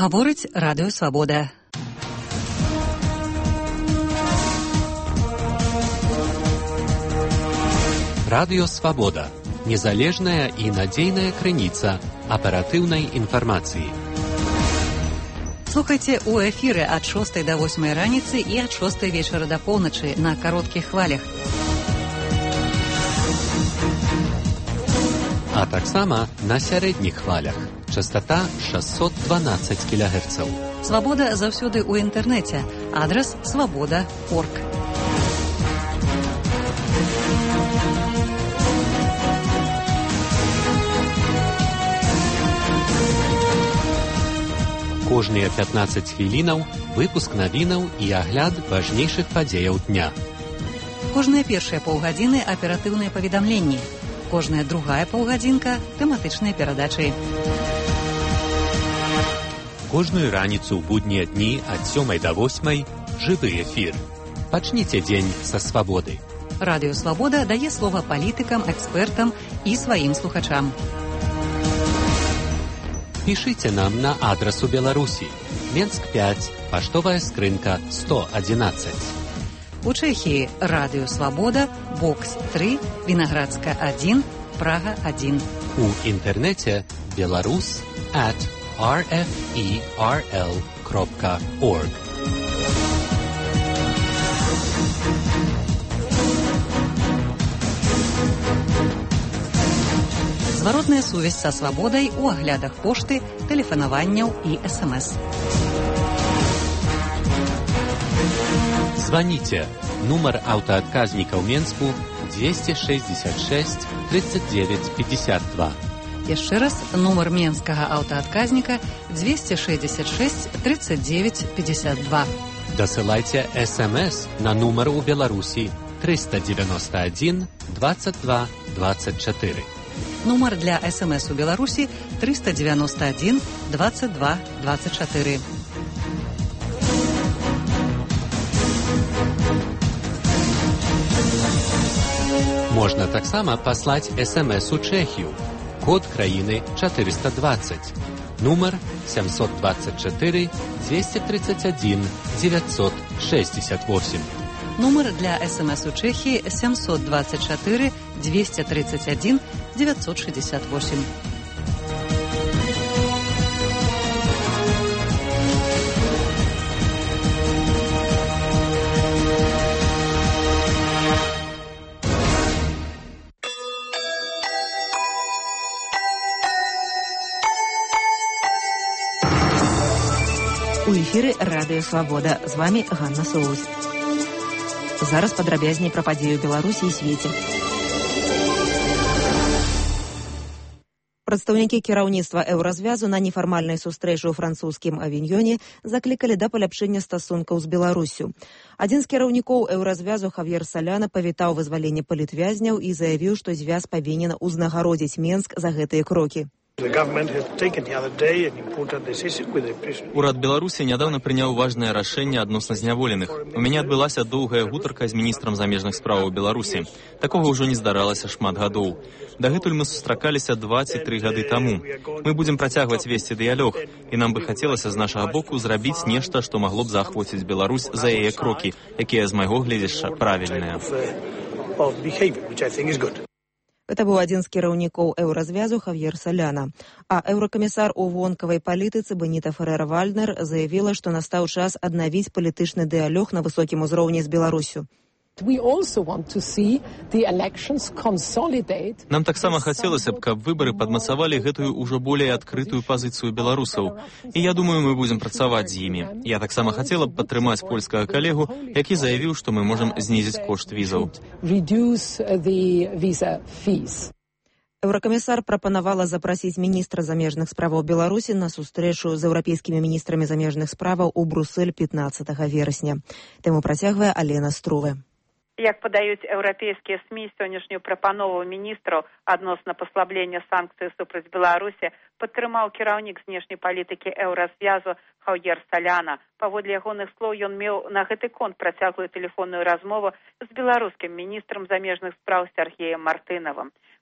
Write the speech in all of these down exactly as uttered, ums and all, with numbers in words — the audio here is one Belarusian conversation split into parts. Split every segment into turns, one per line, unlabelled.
Гаворыць Радыё Свабода.
Радыё Свабода. Незалежная і надзейная крыніца аператыўнай інфармацыі.
Слухайце ў эфіры ад шостай да восьмай раніцы і ад шостай вечара да поўначы на кароткіх хвалях.
А таксама на сярэдніх хвалях. Частота шэсцьсот дванаццаць кілагерцаў.
Свабода заўсёды ў інтэрнэце. Адрас свабода крапка орг.
Кожныя пятнаццаць хвілінаў выпуск навінаў і агляд важнейшых падзеяў дня.
Кожныя першыя паўгадзіны аператыўныя паведамленні. Кожная другая паўгадзінка тэматычныя перадачы.
Кожную раніцу ў буднія дні ад сёмай да восьмай жывы эфір. Пачніце дзень са свабоды.
Радыё Свабода дае слова палітыкам, экспертам і сваім слухачам.
Пішыце нам на адрасу Беларусі. Менск пяць, паштовая скрынка сто адзінаццаць.
У Чэхіі Радыё Свабода, Бокс тры, Вінаградска адзін, Прага адзін.
У інтэрнэце беларус at ар эф і ар эл крапка орг.
Зваротная сувязь са свабодай у аглядах пошты, тэлефанаванняў і эс эм эс.
Звоните. Нумар аўтаадказніка ў Менску двести шестьдесят шесть тридцать девять пятьдесят два.
Яшчэ раз, нумар менскага аўтаадказніка двести шестьдесят шесть тридцать девять пятьдесят два.
Дасылайце эс эм эс на нумар у Беларусі триста девяносто один двадцать два двадцать четыре.
Нумар для эс эм эс у Беларусі триста девяносто один двадцать два двадцать четыре.
Можна таксама паслаць эс эм эс у Чэхію. Код краіны четыреста двадцать. Нумар семьсот двадцать четыре двести тридцать один девятьсот шестьдесят восемь.
Нумар для эс эм эс у Чэхіі семьсот двадцать четыре двести тридцать один девятьсот шестьдесят восемь.
У эфіры Радыё Свабода. З вами Ганна Соус. Зараз падрабязней пра падзею Беларусі і свеце. Прадстаўнікі кіраўніцтва еўразвязу на нефармальнай сустрэчы ў французскім авіньёне заклікалі да паляпшэння стасункаў з Беларуссю. Адзін з кіраўнікоў еўразвязу Хавьер Соляна павітаў вызваленне палітвязняў і заявіў, што звяз павінен узнагародзіць Менск за гэтыя крокі.
Урад Беларусі нядаўна прыняў важнае рашэнне адносна зняволеных. У мяне адбылася доўгая гутарка з міністрам замежных спраў Беларусі. Такога ўжо не здаралася шмат гадоў. Дагэтуль мы сустракаліся два ці тры гады таму. Мы будзем працягваць весці дыялог, і нам бы хацелася з нашага боку зрабіць нешта, што магло б заахвоціць Беларусь за яе крокі, якія з майго гледзяшча правільныя.
Гэта быў адзін з кіраўнікоў еўразвязу Хавьер Соляна. А еўракамісар у вонкавай палітыцы Беніта Феррера-Вальднер заявіла, што настаў час аднавіць палітычны дыялог на высокім узроўні з Беларуссю.
Нам таксама хацелася б, каб выбары падмацавалі гэтую ўжо болей адкрытую пазіцыю беларусаў. І я думаю, мы будзем працаваць з імі. Я таксама хацела б падтрымаць польскага калегу, які заявіў, што мы можам знізіць кошт візаў.
Еўракамісар прапанавала запрасіць міністра замежных справаў Беларусі на сустрэчу з еўрапейскімі міністрамі замежных справаў у Брусэль пятнаццатага верасня. Тэму працягвае Алена Струве.
Як падаюць еўрапейскія СМІ, сённяшнюю прапанову міністраў адносна паслаблення санкцый супраць Беларусі падтрымаў кіраўнік знешняй палітыкі еўразвязу Хавьер Соляна. Паводле ягоных слоў, ён меў на гэты конт працяглую тэлефонную размову з беларускім міністрам замежных спраў Сергеем Мартынавым.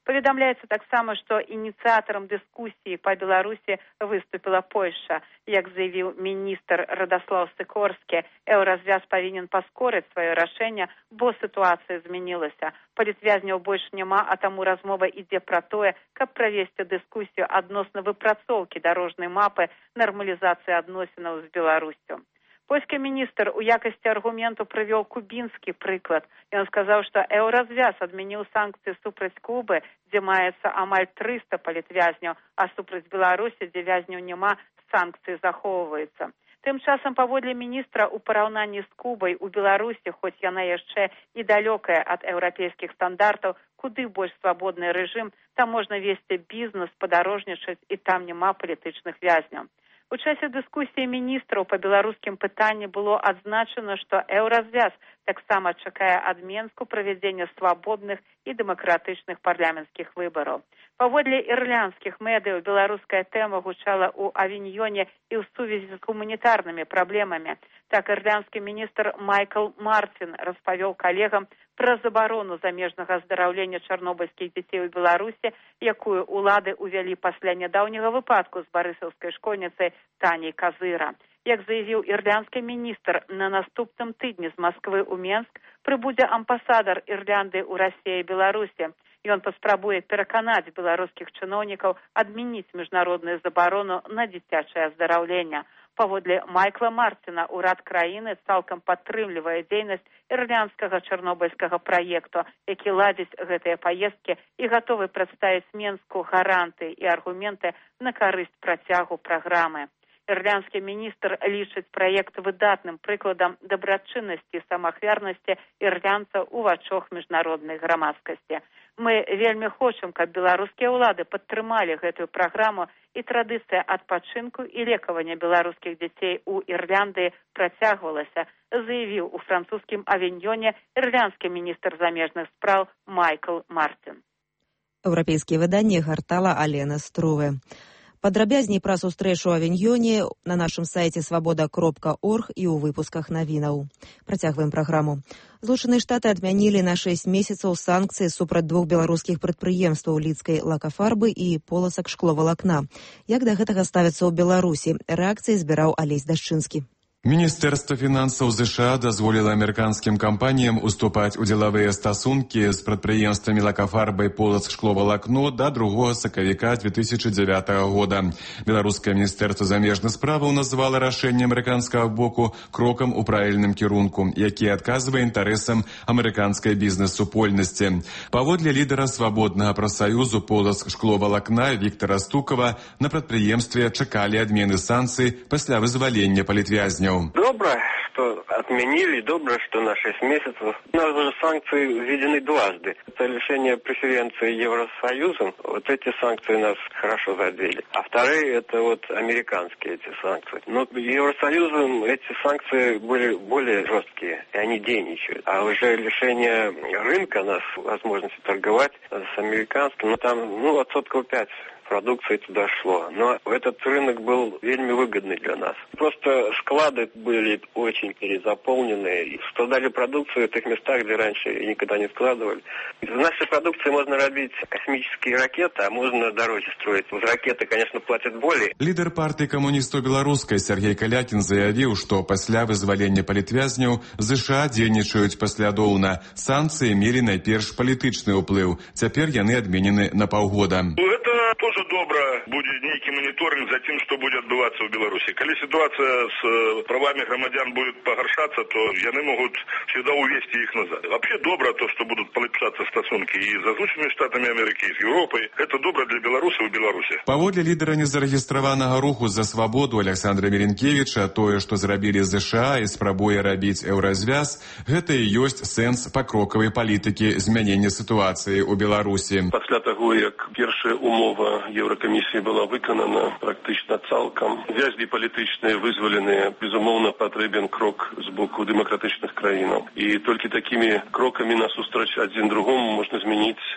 Паведамляецца таксама, што ініцыятарам дыскусіі па Беларусі выступіла Польша. Як заявіў міністр Радаслаў Сікорскі, еўразвяз павінен паскорыць сваё рашэнне, бо сітуацыя змянілася. Палітвязняў больш няма, а таму размова ідзе пра тое, каб правесці дыскусію адносна выпрацоўкі дарожнай мапы нармалізацыі адносінаў з Беларусю. Польскі міністр у якасці аргументу прывёў кубінскі прыклад. Ён сказаў, што еўразвяз адмяніў санкцыі супраць Кубы, дзе маецца амаль трыста палітвязняў, а супраць Беларусі, дзе вязняў няма, санкцыі захоўваюцца. Тым часам, паводле міністра, у параўнанні з Кубай у Беларусі, хоць яна яшчэ і далёкая ад еўрапейскіх стандартаў, куды больш свабодны рэжым, там можна весці бізнес, падарожнічаць, і там няма палітычных вязняў. У часе дыскусіі міністраў па беларускім пытанні было адзначана, што еўразвяз таксама чакае ад Менску правядзення свабодных і дэмакратычных парламенцкіх выбараў. Паводле ірландскіх медыяў, беларуская тэма гучала ў Авіньёне і ў сувязі з гуманітарнымі праблемамі. Так, ірландскі міністр Майкл Мартин распавёў калегам пра забарону замежнага аздараўлення чарнобыльскіх дзяцей у Беларусі, якую ўлады ўвялі пасля нядаўняга выпадку з барысаўскай школьніцай Таняй Казыра. Як заявіў ірландскі міністр, на наступным тыдні з Масквы ў Менск прыбудзе амбасадар Ірландыі ў Расіі і Беларусі. Ён паспрабуе пераканаць беларускіх чыноўнікаў адмяніць міжнародную забарону на дзіцячае аздараўленне. Паводле Майкла Мартина, урад краіны цалкам падтрымлівае дзейнасць ірландскага чарнобыльскага праекту, які ладзіць гэтыя паездкі і гатовы прадставіць Менску гарантыі і аргументы на карысць працягу праграмы. Ірландскі міністр лічыць праект выдатным прыкладам дабрачыннасці і самаахвярнасці ірландцаў у вачах міжнароднай грамадскасці. Мы вельмі хочам, каб беларускія ўлады падтрымалі гэтую праграму, і традыцыя адпачынку і лекавання беларускіх дзяцей у Ірландыі працягвалася, заявіў у французскім Авіньёне ірландскі міністр замежных спраў Майкл Мартин.
Еўрапейскія выданні гартала Алена Струве. Падрабязней пра сустрэчу ў Авіньёне на нашым сайце свабода кропка орг і ў выпусках навінаў. Працягваем праграму. Злучаныя Штаты адмянілі на шэсць месяцаў санкцыі супраць двух беларускіх прадпрыемстваў лідскай лакафарбы і поласак шкловалакна. Як да гэтага ставяцца ў Беларусі? Рэакцыі збіраў Алесь Дашчынскі.
Міністэрства фінансаў ЗША дазволіла амерыканскім кампаніям уступаць у дзелавыя стасункі з прадпрыемствамі лакафарбы і поласк шкловалакно да другога сакавіка две тысячы дзявятага года. Беларускае міністэрства замежных справаў назвала рашэнне амерыканскага боку крокам у правільным кірунку, які адказвае інтарэсам амерыканскай бізнес-супольнасці. Паводле лідара свабоднага прафсаюзу поласк шкловалакна Віктара Стукава, на прадпрыемстве чакалі адмены санкцый пасля вызвалення палітвязняў.
Добро, что отменили, добро, что на шесть месяцев. У нас уже санкции введены дважды. Это лишение преференции Евросоюзом. Вот эти санкции нас хорошо задели. А вторые, это вот американские эти санкции. Но Евросоюзом эти санкции были более жесткие, и они денежные. А уже лишение рынка нас, возможности торговать с американским, ну там, ну, отсотков пять продукции туда шло. Но этот рынок был вельми выгодный для нас. Просто склады были очень перезаполнены. Складали продукцию в тех местах, где раньше никогда не складывали. Из нашей продукции можно робить космические ракеты, а можно дороже строить. За ракеты, конечно, платят более.
Лидер партии коммунистов белорусской Сергей Калякин заявил, что после вызволения политвязняў ЗША дзейнічаюць паслядоўна. Санкции мелі найперш палітычны ўплыў. Цяпер яны адменены на паўгода.
Это тоже добро будет некий мониторинг за тем, что будет отбываться в Беларуси. Когда ситуация с правами громадян будет погоршаться, то яны могут всегда увести их назад. Вообще добро то, что будут полепшаться стосунки и с Соединенными Штатами Америки, и с Европой. Это добро для Беларуси в Беларуси.
Паводле лідара незарэгістраванага руху за свабоду Александра Меренкевича, тое, што зрабілі ЗША і спрабуе рабіць еўразвяз, гэта і ёсць сэнс пакрокавай палітыкі змянення сітуацыі ў Беларусі.
Пасля таго, як першая умова Еўракамісіі была выканана практычна цалкам, вязні палітычныя вызваленыя, безумоўна, патрэбен крок з боку дэмакратычных краінаў. І толькі такімі крокамі насустрач адзін другому можна змяніць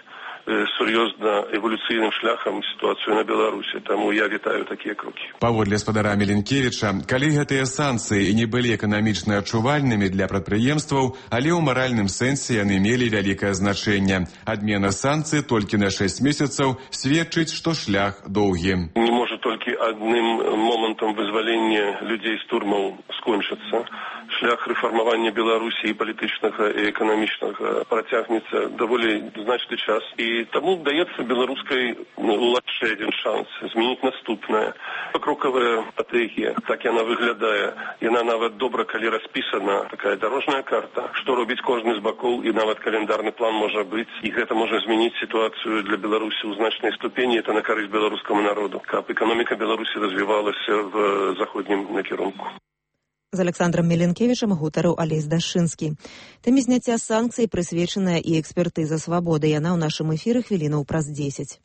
сур'ёзна эволюцыйным шляхам сітуацыю на Беларусі. Таму я вітаю такія крокі.
Паводле спадара Меленкевіча, калі гэтыя санкцыі і не былі эканамічна адчувальнымі для прадпрыемстваў, але ў маральным сэнсе яны мелі вялікае значэнне. Адмена санкцый толькі на шэсць месяцаў сведчыць, што шлях доўгі.
Не можа толькі адным момантам вызвалення людзей з турмаў скончыцца. Шлях рэфармавання Беларусі і палітычнага і эканамічнага працягнецца даволі значны час. І таму даецца беларускай уладзе адзін шанс змяніць наступнае. Покроковая стратэгія, так яна выглядае. Яна нават добра, калі распісана, такая дарожная карта, што робіць кожны з бакоў, і нават календарны план можа быць. І гэта можа змяніць сітуацыю для Беларусі ў значнай ступені. Это на карысць беларускаму народу, каб эканоміка Беларусі развівалася в заходнім накірунку.
З Александром Меленкевичем гутарыў Алесь Дашынскі. Тэме зняцця санкцый прысвечаная і экспертыза «Свабоды». Яна ў нашым эфіры хвілінаў праз дзесяць.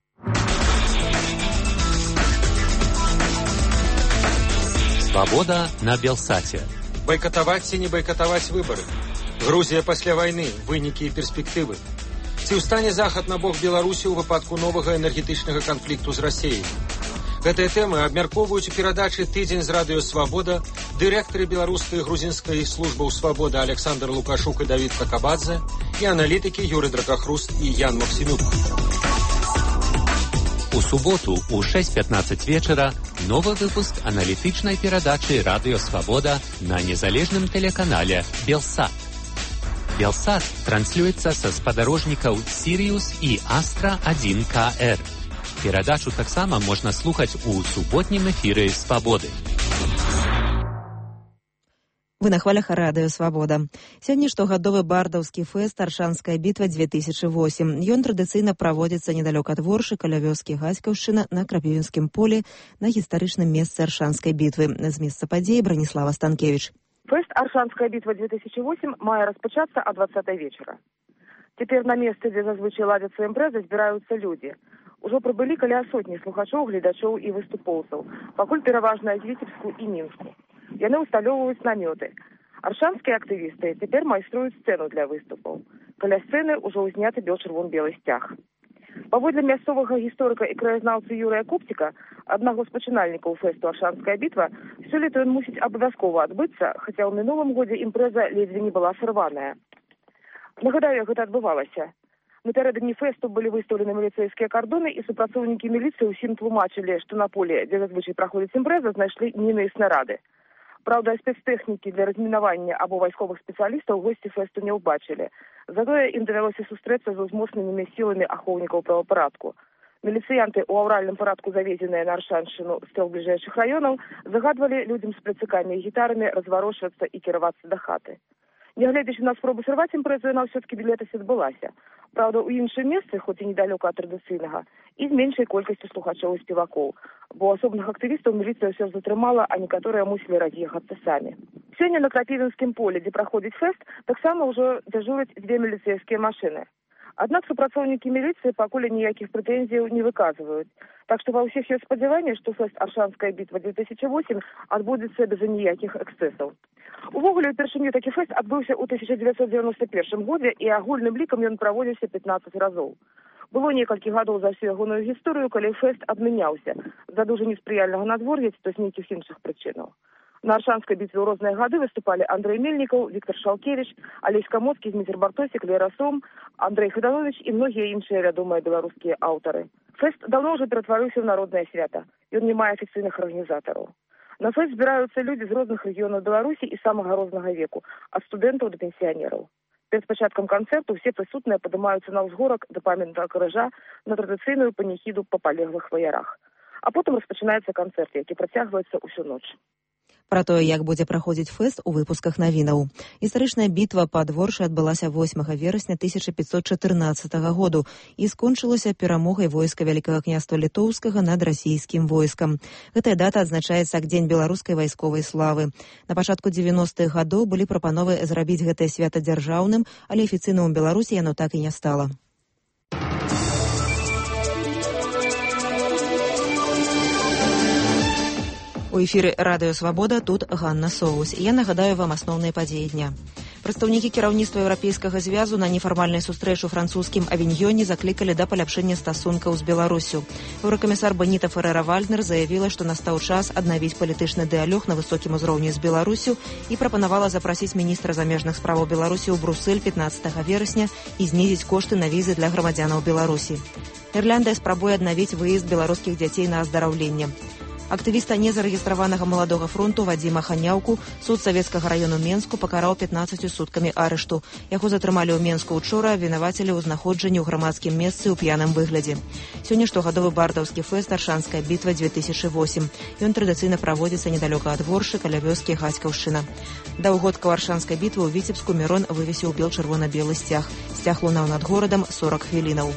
«Свобода» на Белсате.
Бойкотовать ці не бойкотовать выборы. Грузія пасля вайны, вынікі і перспектывы. Ці ўстане Захад на бок Беларусі ў выпадку новага энергетычнага канфлікту з Расіяй? Гэтыя тэмы абмяркоўваюць у перадачы «Тыдзень» з радыё «Свабода» дырэктары беларускай і грузінскай службаў «Свабода» Александр Лукашук і Давід Какабадзе і аналітыкі Юрый Дракахруст і Ян Максимюк.
У суботу у шэсць пятнаццаць вечара новы выпуск аналітычнай перадачы радыё «Свабода» на незалежным тэлеканале «Белсат». «Белсат» транслюецца са спадарожнікаў «Сіриус» і «Астра один ка эр». Перадачу таксама можна слухаць у суботнім эфіры «Свабоды».
Вы на хвалях радыё «Свабода». Сёння штогадовы бардаўскі фэст «Аршанская бітва две тысячи восемь». Ён традыцыйна праводзіцца недалёк ад Воршы, каля вёскі Гаськаўшчына, на Крапівінскім полі, на гістарычным месцы Аршанскай бітвы. З месца падзеі Браніслава Станкевич.
Фэст «Аршанская бітва две тысячи восемь» мае распачацца о двадцатай вечара. Цяпер на месцы, дзе зазвычай ладзяцца імпрэзы, збіраюцца людзі. Ужо прыбылі каля сотні слухачоў, гледачоў і выступоўцаў, пакуль пераважна з Віцебску і Мінску. Яны ўсталёўваюць намёты. Аршанскія актывісты цяпер майструюць сцэну для выступаў. Каля сцэны ўжо ўзняты бел-чырвон-белы сцяг. Паводле мясцовага гісторыка і краязнаўцы Юрыя Купціка, аднаго з пачынальнікаў фэсту «Аршанская бітва», сёлета ён мусіць абавязкова адбыцца, хаця ў мінулым годзе імпрэза ледзьве не была сарваная. Нагадаю, як гэта адбывалася. Напярэдадні фэсту былі выстаўлены міліцэйскія кардоны, і супрацоўнікі міліцыі ўсім тлумачылі, што на полі, дзе зазвычай праходзіць імпрэза, знайшлі міны і снарады. Праўда, спецтэхнікі для размінавання або вайсковых спецыялістаў госці фэсту не ўбачылі. Затое ім давялося сустрэцца з узмоцненымі сіламі ахоўнікаў правапарадку. Міліцыянты ў аўральным парадку, завезеныя на Аршаншчыну з трох бліжэйшых раёнаў, загадвалі людзям з пляцыкамі і гітарамі разварочвацца і кіравацца да хаты. Нягледзячы на спробу сарваць імпрэзу, яна ўсё-ткі летась адбылася. Праўда, у іншым месцы, хоць і недалёка ад традыцыйнага, і з меншай колькасцю слухачоў і спевакоў, бо асобных актывістаў міліцыя ўсё затрымала, а некаторыя мусілі раз'ехацца самі. Сёння на Крапівінскім полі, дзе праходзіць фэст, таксама ўжо дзяжураць дзве міліцэйскія машыны. Аднак супрацоўнікі міліцыі пакуль ніякіх прэтэнзіяў не выказваюць. Так што ва ўсіх ёсць спадзяванне, што фэст «Аршанская бітва две тысячи восемь» адбудзецца без ніякіх эксцэсаў. Увогуле, упершыню такі фэст адбыўся ў тысяча дзевяцьсот дзевяноста першым годзе, і агульным лікам ён праводзіўся пятнаццаць разоў. Было некалькі гадоў за всю ягоную гісторыю, калі фэст адмяняўся з-за дужа неспрыяльнага надвор'я, ці то з нейкіх іншых прычынаў. На Аршанскай бітве ў розныя гады выступалі Андрэй Мельнікаў, Віктор Шалкевіч, Алесь Камоцкі, Зміцер Бартосік, Лера Сом, Андрэй Хаданович і многія іншыя вядомыя беларускія аўтары. Фэст даўно ўжо ператварыўся ў народнае свята. Ён не мае афіцыйных арганізатараў. На фэст збіраюцца людзі з розных рэгіёнаў Беларусі і самага рознага веку, ад студэнтаў да пенсіянераў. Перед пачаткам канцэрту ўсе прысутныя падымаюцца на ўзгорак да памятнага крыжа на традыцыйную паніхіду па палеглых ваярах. А потым распачынаецца канцэрт, які працягваецца ўсю ноч.
Пра тое, як будзе праходзіць фэст, у выпусках навінаў. Гістарычная бітва пад Воршай адбылася восьмага верасня тысяча пятьсот чатырнаццатага году і скончылася перамогай войска Вялікага княства Літоўскага над расійскім войскам. Гэтая дата адзначаецца як Дзень беларускай вайсковай славы. На пачатку дзевяностых гадоў былі прапановы зрабіць гэтае свята дзяржаўным, але афіцыйным у Беларусі яно так і не стала. У эфіры радыё «Свабода», тут Ганна Соус. Я нагадаю вам асноўныя падзеі дня. Прадстаўнікі кіраўніцтва еўрапейскага звязу на нефармальнай сустрэчы ў французскім Авіньёне заклікалі да паляпшэння стасункаў з Беларусю. Еўракамісар Беніта Ферэра-Вальднер заявіла, што настаў час аднавіць палітычны дыялог на высокім узроўні з Беларусю і прапанавала запрасіць міністра замежных справаў Беларусі ў Брусэль пятнаццатага верасня і знізіць кошты на візы для грамадзянаў Беларусі. Ірландыя спрабуе аднавіць выезд беларускіх дзяцей на аздараўленне. Актывіста незарэгістраванага маладога фронту Вадзіма Ханяўку суд савецкага раёну Менску пакараў пятнаццаццю суткамі арышту. Яго затрымалі ў Менску ўчора, абвінавацілі ў знаходжанні ў грамадскім месцы ў п'яным выглядзе. Сёння штогадовы бардаўскі фэст «Аршанская бітва две тысячи восемь». Ён традыцыйна праводзіцца недалёка ад Воршы, каля вёскі Гацькаўшчына. Да ўгодка Аршанскай бітвы ў Віцебску Мірон вывесіў бел-чырвона-белы сцяг. Сцяг лунаў над горадам сорок хвілінаў.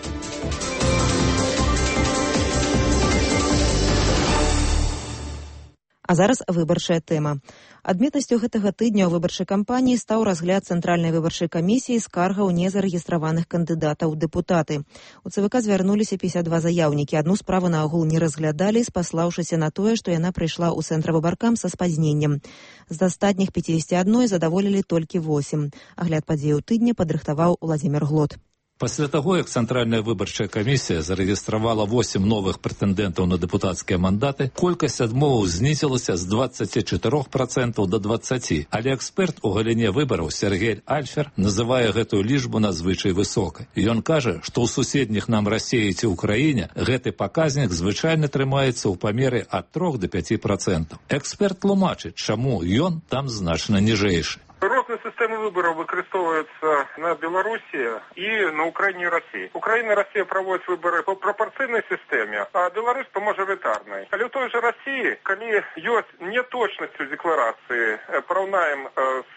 А зараз выбарчая тэма. Адметнасцю гэтага тыдня ў выбарчай кампаніі стаў разгляд Цэнтральнай выбарчай камісіі скаргаў незарэгістраваных кандыдатаў у дэпутаты. У ЦВК звярнуліся пятьдесят два заяўнікі. Адну справу наогул не разглядалі, спаслаўшыся на тое, што яна прыйшла ў цэнтр выбаркам са спазненнем. З астатніх пятидесяти одной задаволілі толькі восемь. Агляд падзеяў тыдня падрыхтаваў Уладзімір Глот.
Пасля таго, як Цэнтральная выбарчая камісія зарэгістравала восемь новых прэтэндэнтаў на дэпутацкія мандаты, колькасць адмоваў знізілася з двадцати чатырох працэнтаў да двадцаці. Але эксперт у галіне выбараў Сергей Альфер называе гэтую лічбу надзвычай высокай. Ён кажа, што ў суседніх нам Расіі ці ўкраіне гэты паказнік звычайна трымаецца ў памеры ад трох до пяці працэнтаў. Эксперт тлумачыць, чаму ён там значна ніжэйшы.
Розныя сістэмы выбараў выкарыстоўваюцца на Беларусі і на Украіне і Расіі. Украіна і Расія праводзяць выбары па прапарцыйнай сістэме, а Беларусь па мажарытарнай. Але ў той жа Расіі, калі ёсць неточнасць у декларацыі, параўнаем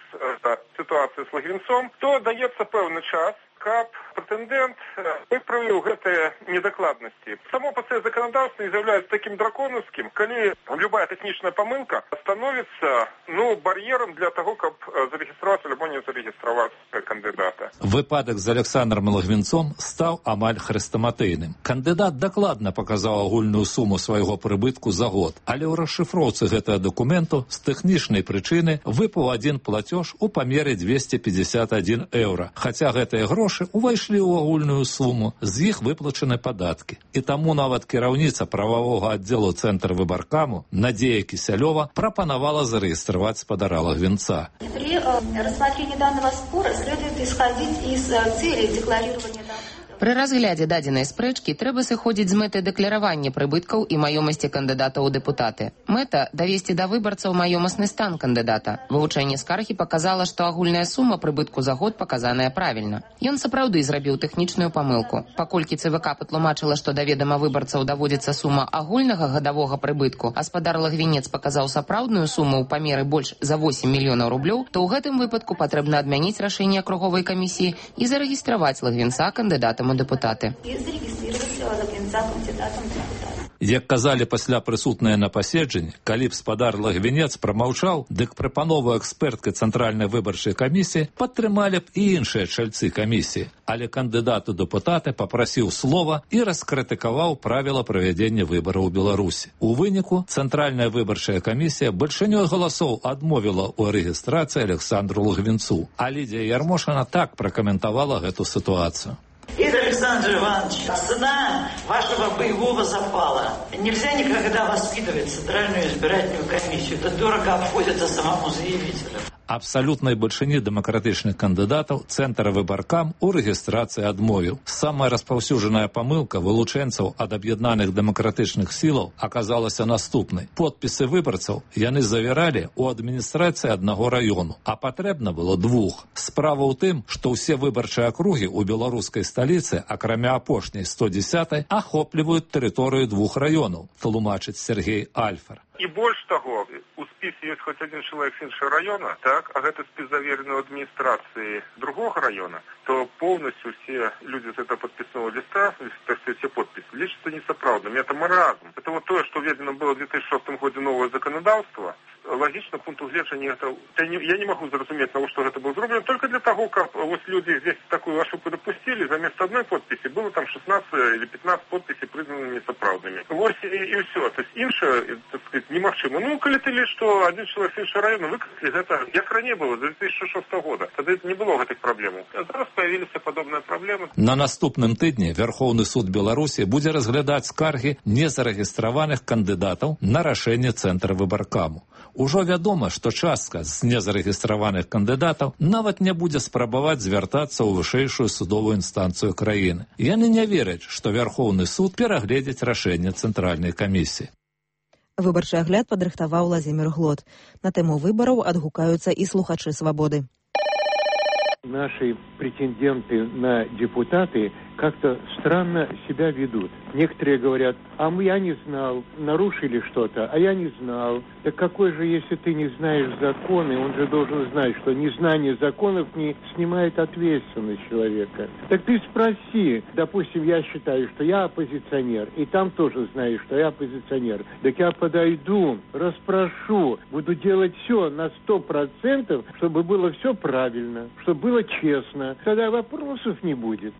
з сітуацыяй з Лагвінцом, то даецца пэўны час, каб прэтэндэнт выправіў гэтыя недакладнасці. Само па сабе заканадаўства з'яўляецца такім драконаўскім, калі любая тэхнічная памылка становіцца ну, бар'ерам для таго, каб зарэгістраваць альбо не зарэгістраваць кандыдата.
Выпадак з Александром Лагвінцом стаў амаль хрэстаматыйным. Кандыдат дакладна паказаў агульную суму свайго прыбытку за год, але ў расшыфроўцы гэтага дакументу з тэхнічнай прычыны выпаў адзін плацёж у памеры двести пятьдесят один еўра, хаця гэтыя грошы увайшлі ў агульную суму, з іх выплачаны падаткі. І таму нават кіраўніца прававога аддзелу Цэнтр выбаркаму Надзея Кісялёва прапанавала зарэгістраваць спадара Лагвінца.
При рассмотрении данного спора следует исходить из цели декларирования данных.
Пры разглядзе дадзенай спрэчкі трэба сыходзіць з мэтай дэкларавання прыбыткаў і маёмасці кандыдата ў дэпутаты. Мэта – давесці да выбарцаў маёмасны стан кандыдата. Вывучэнне скаргі паказала, што агульная сума прыбытку за год паказаная правільна. Ён сапраўды зрабіў тэхнічную памылку. Паколькі ЦВК патлумачыла, што да ведама выбарцаў даводзіцца сума агульнага гадавога прыбытку, а спадар Лагвінец паказаў сапраўдную суму ў памеры больш за восемь мільёнаў рублёў, то ў гэтым выпадку патрэбна адмяніць рашэнне акруговай камісіі і зарэгістраваць Лагвінца кандыдатам депутаты.
Як казалі пасля прысутныя на паседжанні, калі б спадар Лагвінец прамаўчаў, дык прапанову эксперткі Цэнтральнай выбарчай камісіі падтрымалі б і іншыя чальцы камісіі. Але кандыдат у дэпутаты папрасіў слова і раскрытыкаваў правіла правядзення выбараў у Беларусі. У выніку Цэнтральная выбарчая камісія бальшынёй галасоў адмовіла ў рэгістрацыі Александру Лагвінцу. А Лідія Ярмошина так пракаментавала гэту сітуацыю.
Игорь Александрович Иванович, цена вашего боевого запала. Нельзя никогда воспитывать Центральную избирательную комиссию. Это дорого обходится самому заявителю.
Абсалютнай бальшыні дэмакратычных кандыдатаў Цэнтр выбаркам у рэгістрацыі адмовіў. Самая распаўсюджаная памылка вылучэнцаў ад аб'яднаных дэмакратычных сілаў аказалася наступнай. Подпісы выбарцаў яны завяралі ў адміністрацыі аднаго раёну, а патрэбна было двух. Справа ў тым, што ўсе выбарчыя акругі ў беларускай сталіцы, акрамя апошняй сто дзесятай, ахопліваюць тэрыторыю двух раёнаў, тлумачыць Сергей Альфер.
І больш таго, у спісе ёсць хоць адзін чалавек з іншага раёна, так, а гэта спіс заверены ў адміністрацыі другога раёна, то полностью все люди с этого подписного листа, то есть все подписи, лічатся несапраўдным. Это маразм. Это вот то, что введено было в две тысячи шестом году новое законодавство, лагічна пункту гледжання гэта я не, я не магу зразумець того, што гэта было зроблена только для того, каб вось людзі здесь такую ошибку допустили, замест одной подписи было там шестнадцать или пятнадцать подписей признанными несапраўднымі. Вось і, і ўсё. То есть іншае, так сказать, немагчыма. Ну, калі ты лишь, што один человек з іншага района выкрыли, гэта як раней было, з две тысячи шестого года. Тады не было гэтых праблем. А зараз появіліся падобныя праблемы.
На наступным тыдні Верховны суд Беларусі будзе разглядаць скаргі незарэгістраваных кандыдатаў на рашэнне цэнтра выбаркаму. Ужо вядома, што частка з незарэгістраваных кандыдатаў нават не будзе спрабаваць звяртацца ў вышэйшую судовую інстанцыю краіны. Яны не вераць, што Верховны суд перагледзіць рашэнне цэнтральнай камісіі.
Выбарчы агляд падрыхтаваў Владзімір Глот. На тэму выбараў адгукаюцца і слухачы «Свабоды».
Наши претенденты на депутаты как-то странно себя ведут. Некоторые говорят, а я не знал, нарушили что-то, а я не знал. Так какой же, если ты не знаешь законы, он же должен знать, что незнание законов не снимает ответственность человека. Так ты спроси, допустим, я считаю, что я оппозиционер, и там тоже знаю, что я оппозиционер. Так я подойду, расспрошу, буду делать все на сто процентов, чтобы было все правильно, чтобы было честно. Тогда вопросов не будет.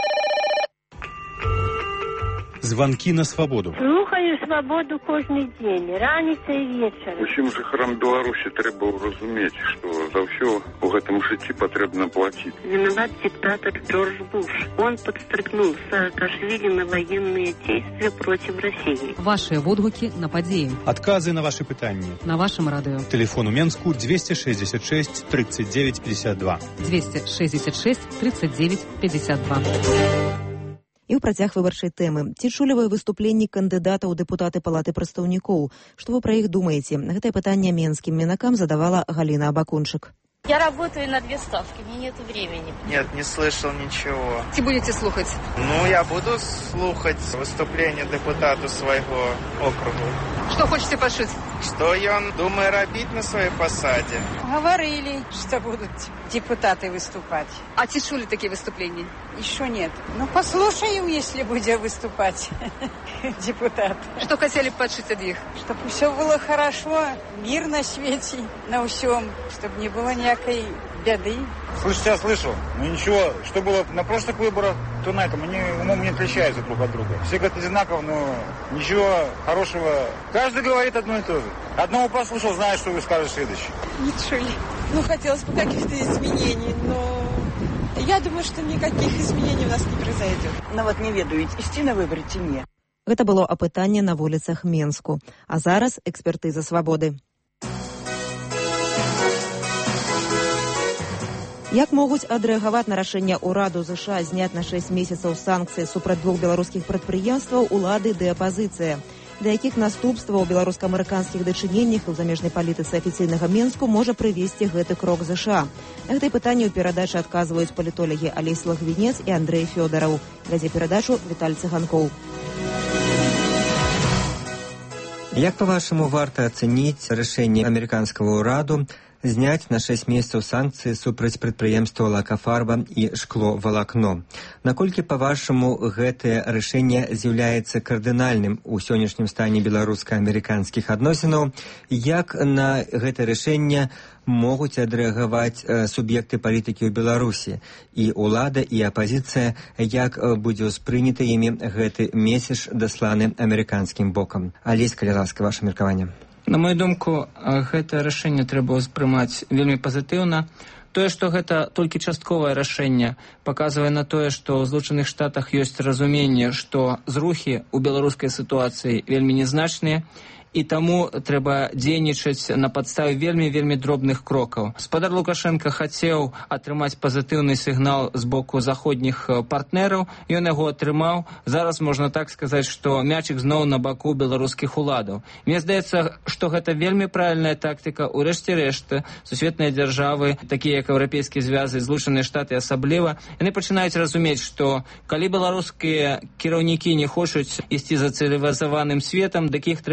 Звонки на свободу.
Слухаю свободу кожний день, раніця і вечора.
Усім жыхарам Беларусі трэба разумець, што за ўсё ў гэтым жыцці патрэбна плаціць.
Виноват диктатор Джордж Буш. Он подстрекнул Саакашвили на военные действия против России.
Ваши отгуки на подеи.
Отказы на ваши пытанні.
На вашем радио.
Телефон у Менску двести шестьдесят шесть тридцать девять пятьдесят два.
двести шестьдесят шесть тридцать девять пятьдесят два.
І ў працяг выбарчай тэмы. Ці чулі вы выступленні кандыдата ў дэпутаты Палаты прадстаўнікоў? Што вы пра іх думаеце? Гэтае пытанне менскім мінакам задавала Галіна Абакунчык.
Я работаю на две ставки, мне нет времени.
Нет, не слышал ничего.
Ты будете слухать?
Ну, я буду слухать выступление депутата своего округа.
Что хочете пошить?
Что он думает робить на своей посаде?
Говорили, что будут депутаты выступать.
А те чули такие выступления?
Еще нет. Ну, послушаем, если будем выступать депутат.
Что хотели подшить от них?
Чтобы все было хорошо, мир на свете, на всем, чтобы не было никакой беды.
Слышите, я слышу. Ну ничего, что было на прошлых выборах, то на этом они умом не отличаются друг от друга. Все говорят одинаково, но ничего хорошего. Каждый говорит одно и то же. Одного послушал, знает, что вы скажете следующее.
Ничего. Ну, хотелось бы каких-то изменений, но я думаю, что никаких изменений у нас не произойдет.
Ну вот не ведаю, ісці на выборы ці не.
Гэта было апытанне на вуліцах Менску. А зараз экспертыза «Свабоды». Як могуць адрэагаваць на рашэнне ўраду ЗША зняць на шэсць месяцаў санкцыі супраць двух беларускіх прадпрыемстваў улады ды апазіцыя? Да якіх наступстваў у беларуска-амерыканскіх дачыненнях і ў замежнай палітыцы афіцыйнага Менску можа прывесці гэты крок ЗША? На гэтае пытанне ў перадачы адказваюць палітолагі Алесь Лагвінец і Андрэй Фёдараў. Вядзе перадачу Віталь Цыганкоў.
Як, па-вашаму, варта ацэніць рашэнне амерыканскага ўраду зняць на шэсць месяцаў санкцыі супраць прадпрыемстваў «Лакафарба» і «Шкло-Валакно». Наколькі, па-вашаму, гэтае рашэнне з'яўляецца кардынальным у сённяшнім стане беларуска-амерыканскіх адносінаў? Як на гэтае рашэнне могуць адрэагаваць э, суб'екты палітыкі ў Беларусі? І ўлада, і апазіцыя, як э, будзе ўспрыняты імі гэты месяц, дасланы амерыканскім бокам? Алесь, калі ласка, ваше меркаванне.
На мою думку, гэта рашэнне трэба ўспрымаць вельмі пазітыўна. Тое, што гэта толькі частковае рашэнне, паказвае на тое, што ў Злучаных Штатах ёсць разуменне, што зрухі ў беларускай сітуацыі вельмі нязначныя, і таму трэба дзейнічаць на падставе вельмі-вельмі дробных крокаў. Спадар Лукашенко хацеў атрымаць пазітыўны сігнал з боку заходніх партнераў, ён яго атрымаў. Зараз можна так сказаць, што мячык зноў на баку беларускіх уладаў. Мне здаецца, што гэта вельмі правільная тактыка. У рэшце рэшты сусветныя дзяржавы, такія як Еўрапейскія звязы, Злучаныя Штаты асабліва, яны пачынаюць разумець, што калі беларускія кіраўнікі не хочуць ісці за цывілізаваным светам, дык іх трэба проста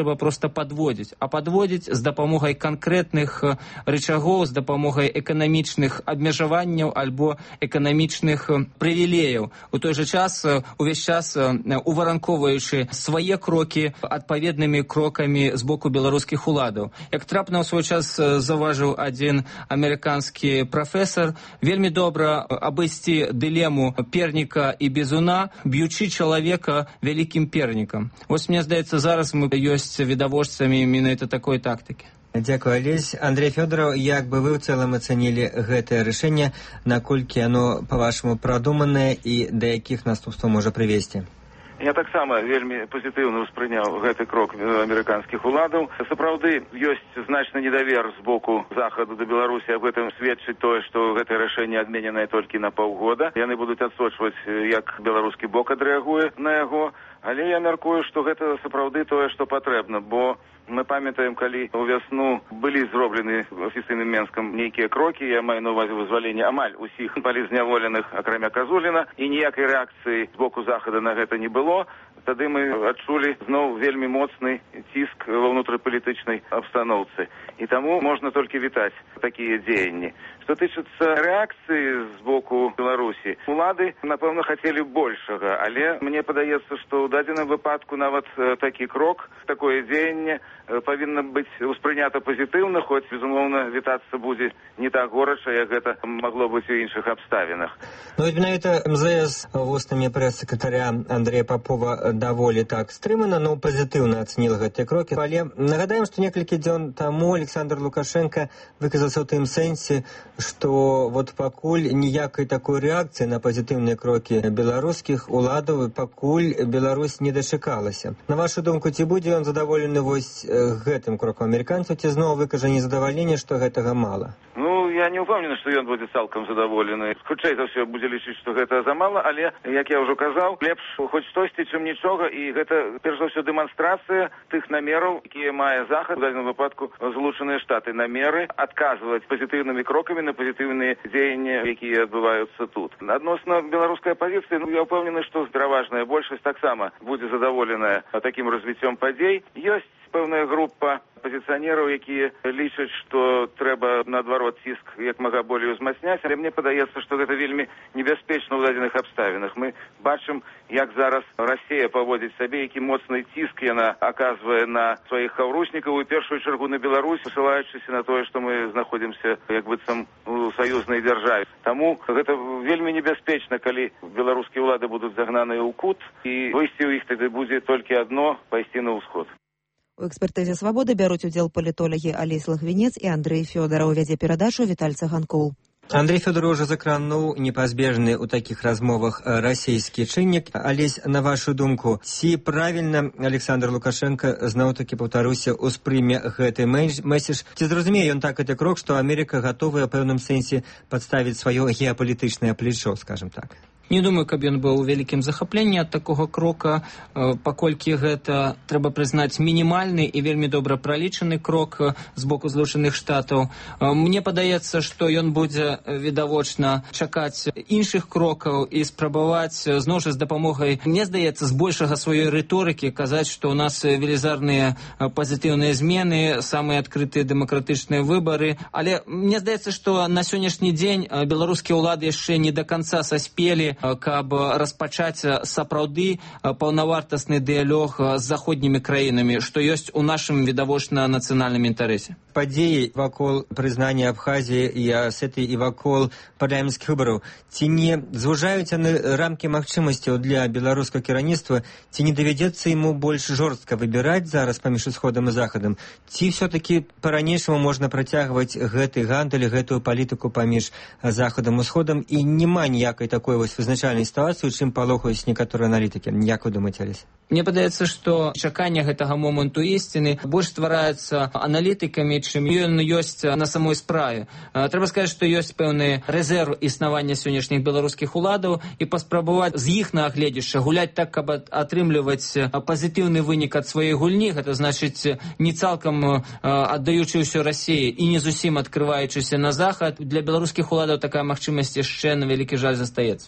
падводзіць, а падводзіць з дапамогай канкрэтных рычагоў, з дапамогай эканамічных абмежаванняў альбо эканамічных прывілеяў. У той жа час, увесь час уваранковаючы свае крокі адпаведнымі крокамі з боку беларускіх уладаў. Як трапна ў свой час заўважыў адзін амерыканскі прафесар, вельмі добра абысці дылему перніка і бізуна, б'ючы чалавека вялікім пернікам. Вось, мне здаецца, зараз мы ёсць відавочцамі менавіта такой тактыкі.
Дзякую, Алесь. Андрей Фёдоров, як бы вы ў цэлым ацэнілі гэтае рашэнне, наколькі яно, па-вашаму, прадуманае і да якіх наступстваў можа прывесці?
Я таксама вельмі пазітыўна ўспрыняў гэты крок амерыканскіх уладаў. Сапраўды, ёсць значны недавер з боку Захаду да Беларусі. Аб гэтым сведчыць тое, што гэтае рашэнне адмененае толькі на паўгода. Яны будуць адсочваць, як беларускі бок адрэагуе на яго. Але я мяркую, што гэта сапраўды тое, што патрэбна, бо мы памятаем, калі ў вясну былі зроблены афіцыйным Менскам нейкія крокі, я маю на увазе вызваленне амаль усіх палізняволеных, акрамя Казуліна, і ніякай рэакцыі з боку Захада на гэта не было. Тады мы адчулі зноў вельмі моцны ціск ва ўнутрыпалітычнай абстаноўцы. І таму можна толькі вітаць такія дзеянні. Што тычыцца рэакцыі з боку Беларусі, улады, напэўна, хацелі большага, але мне падаецца, што ў дадзеным выпадку нават такі крок, такое дзеянне павінна быць успрынята пазітыўна, хоць, безумоўна, вітацца будзе не так горача, як гэта магло быць у іншых абставінах.
Ну, менавіта эм зэ эс вустамі прэс-сакратаря Андрэя Папова даволі так стрымана, но пазітыўна ацэніла гэтыя крокі. Але нагадаем, што некалькі дзён таму Александр Лукашенко выказаўся ў тым сэнсе, што вот пакуль ніякай такой рэакцыі на пазітыўныя крокі беларускіх уладаў, пакуль Беларусь не дачакалася. На вашу думку, ці будзе ён задаволены вось гэтым крокам амерыканцаў, ці зноў выкажа незадавальненне, што гэтага мала?
Ну, я не ўпэўнены, што ён будзе цалкам задаволены. Хутчэй за ўсё будзе лічыць, што гэта замала, але, як я ўжо казаў, лепш хоць штосьці, чым нічога, і гэта, перш за ўсё, дэманстрацыя тых намераў, якія мае Захад, у дадзеным выпадку Злучаныя Штаты, намеры адказваць пазітыўнымі крокамі на пазітыўныя дзеянні, якія адбываюцца тут. Адносна беларускай апазіцыі, ну, я ўпэўнены, што пераважная большасць таксама будзе задаволеная такім развіццём падзей. Ёсць пэўная група пазіцыянераў, якія лічаць, што трэба, наадварот, ціск як мага болей узмацняць, але мне падаецца, што гэта вельмі небяспечна ў дадзеных абставінах. Мы бачым, як зараз Расія паводзіць сабе, які моцны ціск яна аказвае на сваіх хаўруснікаў, у першую чаргу на Беларусь, пасылаючыся на тое, што мы знаходзімся як быццам у саюзнай дзяржаве. Таму гэта вельмі небяспечна, калі беларускія ўлады будуць загнаныя ў кут, і выйсце ў іх тады будзе толькі адно — пайсці на ўсход.
У экспертызе «Свабоды» бяруць удзел палітолагі Алесь Лагвінец і Андрэй Фёдораў. Вядзе перадачу Віталь Цаганкоў.
Андрей Фёдоров уже закрануў непазбежны ў такіх размовах расійскі чыннік. Алесь, на вашу думку, ці правільна Александр Лукашенко, зноў-такі паўтаруся, успрыме гэты месседж? Ці зразумее ён так гэты крок, што Амерыка гатовая ў пэўным сэнсе падставіць сваё геапалітычнае плечо, скажем так?
Не думаю, каб ён быў у вялікім захапленні ад такога крока, паколькі гэта, трэба прызнаць, мінімальны і вельмі добра пралічаны крок з боку Злучаных Штатаў. Мне падаецца, што ён будзе відавочна чакаць іншых крокаў і спрабаваць зноў жа з дапамогай, мне здаецца, з большага сваёй рыторыкі казаць, што ў нас велізарныя пазітыўныя змены, самыя адкрытыя дэмакратычныя выбары. Але мне здаецца, што на сённяшні дзень беларускія ўлады яшчэ не да канца саспелі, каб распачаць сапраўды паўнавартасны дыялог з заходнімі краінамі, што ёсць у нашым відавочна нацыянальным інтарэсе.
Падзеі вакол прызнання Абхазіі і Асетыі і вакол парламенцкіх выбараў, ці не звужаюць яны рамкі магчымасцяў для беларускага кіраўніцтва, ці не давядзецца яму больш жорстка выбіраць зараз паміж усходам і захадам, ці ўсё-такі па-ранейшаму можна працягваць гэты гандаль, гэтую палітыку паміж захадам і усходам, і няма ніякай такой вось вызначальнай сітуацыі, чым палохаюць некаторыя аналітыкі. Як вы думаеце, Алесь?
Мне падаецца, што чаканне гэтага моманту ісціны больш ствараецца аналітыкамі, чым ён ёсць на самой справе. Трэба сказаць, што ёсць пэўны рэзерв існавання сённяшніх беларускіх уладаў і паспрабаваць з іх на агледзішча гуляць так, каб атрымліваць пазітыўны вынік ад сваёй гульні, гэта значыць не цалкам аддаючы ўсё Расіі і не зусім адкрываючыся на захад. Для беларускіх уладаў такая магчымасць яшчэ, на вялікі жаль, застаецца.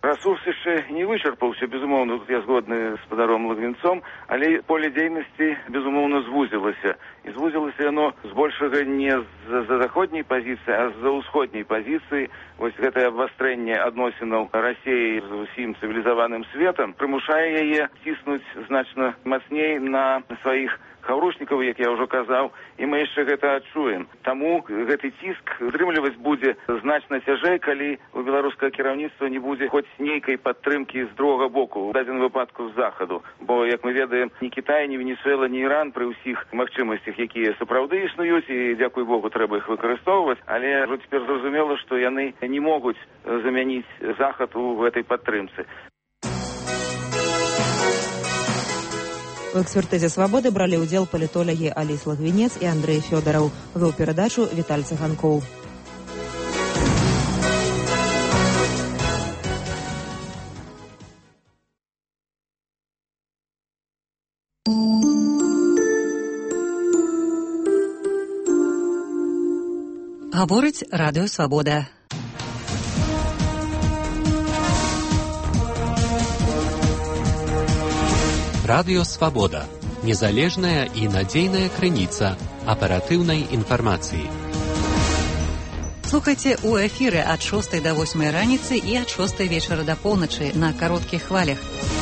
Ресурс яшчэ не вычарпаўся, безумоўна, тут я згодны з спадаром Лагвінцом, але поле дзейнасці, безумоўна, звузілася. І звузілася яно збольшага не з-за заходняй пазіцыі, а з-за ўсходняй пазіцыі. Вось гэтае абвастрэнне адносінаў Расіі з усім цывілізаваным светам прымушае яе ціснуць значна мацней на сваіх хаўрушнікаў, як я ўжо казаў, і мы яшчэ гэта адчуем. Таму гэты ціск утрымліваць будзе значна цяжэй, калі у беларускага кіраўніцтва не будзе хоць нейкай падтрымкі з другога боку, у дадзеным выпадку з захаду. Бо, як мы ведаем, ні Кітай, ні Венесуэла, ні Іран пры ўсіх магчымасцях, якія сапраўды існуюць, і, дзякуй Богу, трэба іх выкарыстоўваць, але ўжо цяпер зразумела, што яны не могуць замяніць захад у гэтай падтрымцы.
У экспертызе «Свабоды» бралі ўдзел палітолагі Аліс Лагвінец і Андрэй Фёдараў. Вёў перадачу Віталь Цыганкоў.
Гаворыць радыё «Свабода».
Радыё «Свабода» – незалежная і надзейная крыніца аператыўнай інфармацыі.
Слухайце ў эфіры ад шостай да восьмай раніцы і ад шостай вечара да поўначы на кароткіх хвалях.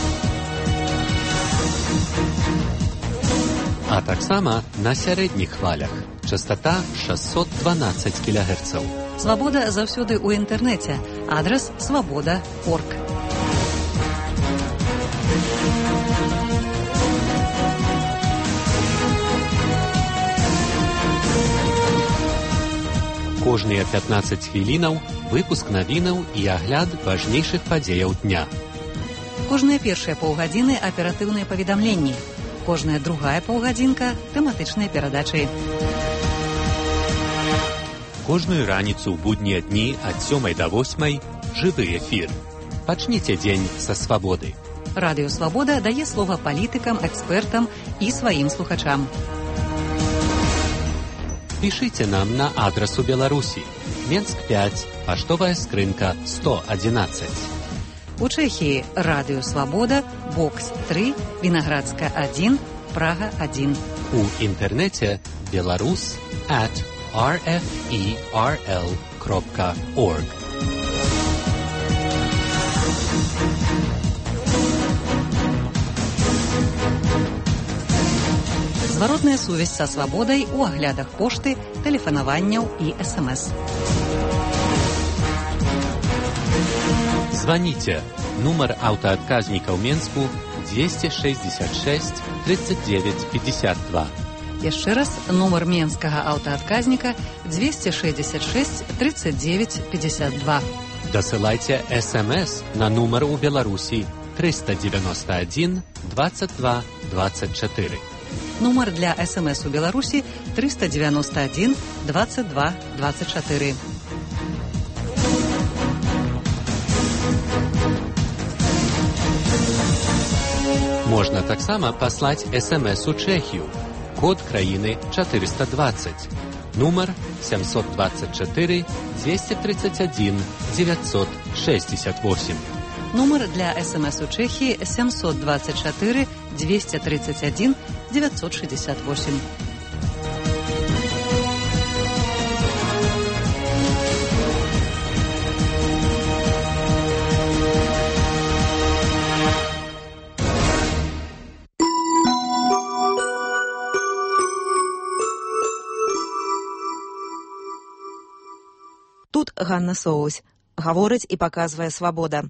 А таксама на сярэдніх хвалях. Частата шэсцьсот дванаццаць кілагерцаў.
«Свабода» заўсёды ў інтэрнэце. Адрас свабода крапка орг.
Кожныя пятнаццаць хвілінаў выпуск навінаў і агляд важнейшых падзеяў дня.
Кожныя першыя паўгадзіны аператыўныя паведамленні. Кожная другая паўгадзінка тэматычныя перадачы.
Кожную раніцу ў буднія дні ад сёмай да восьмай жывы эфір. Пачніце дзень са свабоды.
Радыё «Свабода» дае слова палітыкам, экспертам і сваім слухачам.
Пішыце нам на адрас у Беларусі. Менск пяць, паштовая скрынка сто адзінаццаць.
У Чэхіі радыё «Свабода», бокс тры, Вінаградска адзін, Прага адзін.
У інтэрнэце беларус at ар эф і ар эл крапка орг.
Зваротная сувязь са «Свабодай» у аглядах пошты, тэлефанаванняў і эс эм эс.
Званіце. Нумар аўтаадказніка ў Менску двести шестьдесят шесть тридцать девять пятьдесят два.
Яшчэ раз, нумар менскага аўтаадказніка двести шестьдесят шесть тридцать девять пятьдесят два.
Дасылайце эс эм эс на нумар у Беларусі триста девяносто один двадцать два двадцать четыре.
Нумар для эс эм эс у Беларусі триста девяносто один двадцать два двадцать четыре.
Можна таксама паслаць эс эм эс у Чэхію. Код краіны четыреста двадцать. Нумар семьсот двадцать четыре двести тридцать один девятьсот шестьдесят восемь.
Нумар для эс эм эс у Чэхіі семьсот двадцать четыре двести тридцать один девятьсот шестьдесят восемь.
Тут Ганна Соусь. Гаворыць і паказвае «Свабода».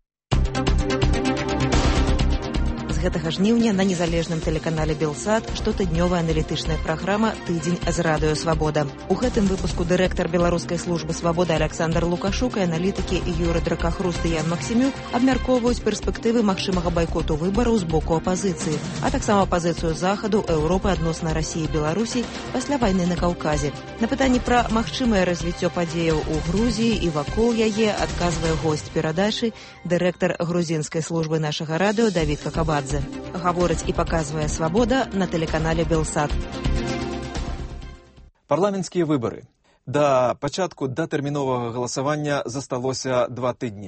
З гэтага жніўня на незалежным тэлеканале «Белсат» штотыднёвая аналітычная праграма «Тыдзень з радыё Свабода». У гэтым выпуску дырэктар беларускай службы «Свабода» Александр Лукашук і аналітыкі Юры Дракахруст і Ян Максімюк абмяркоўваюць перспектывы магчымага байкоту выбараў з боку апазіцыі, а таксама пазіцыю Захаду, Еўропы адносна Расіі і Беларусі пасля вайны на Каўказе. На пытанні пра магчымае развіццё падзеяў у Грузіі і вакол яе адказвае госць перадачы, дырэктар грузінскай службы нашага радыё Давід Какабадзе. Гаворыць і паказвае «Свабода» на тэлеканале «Белсат».
Парламенцкія выбары. Да пачатку датэрміновага галасавання засталося два тыдні.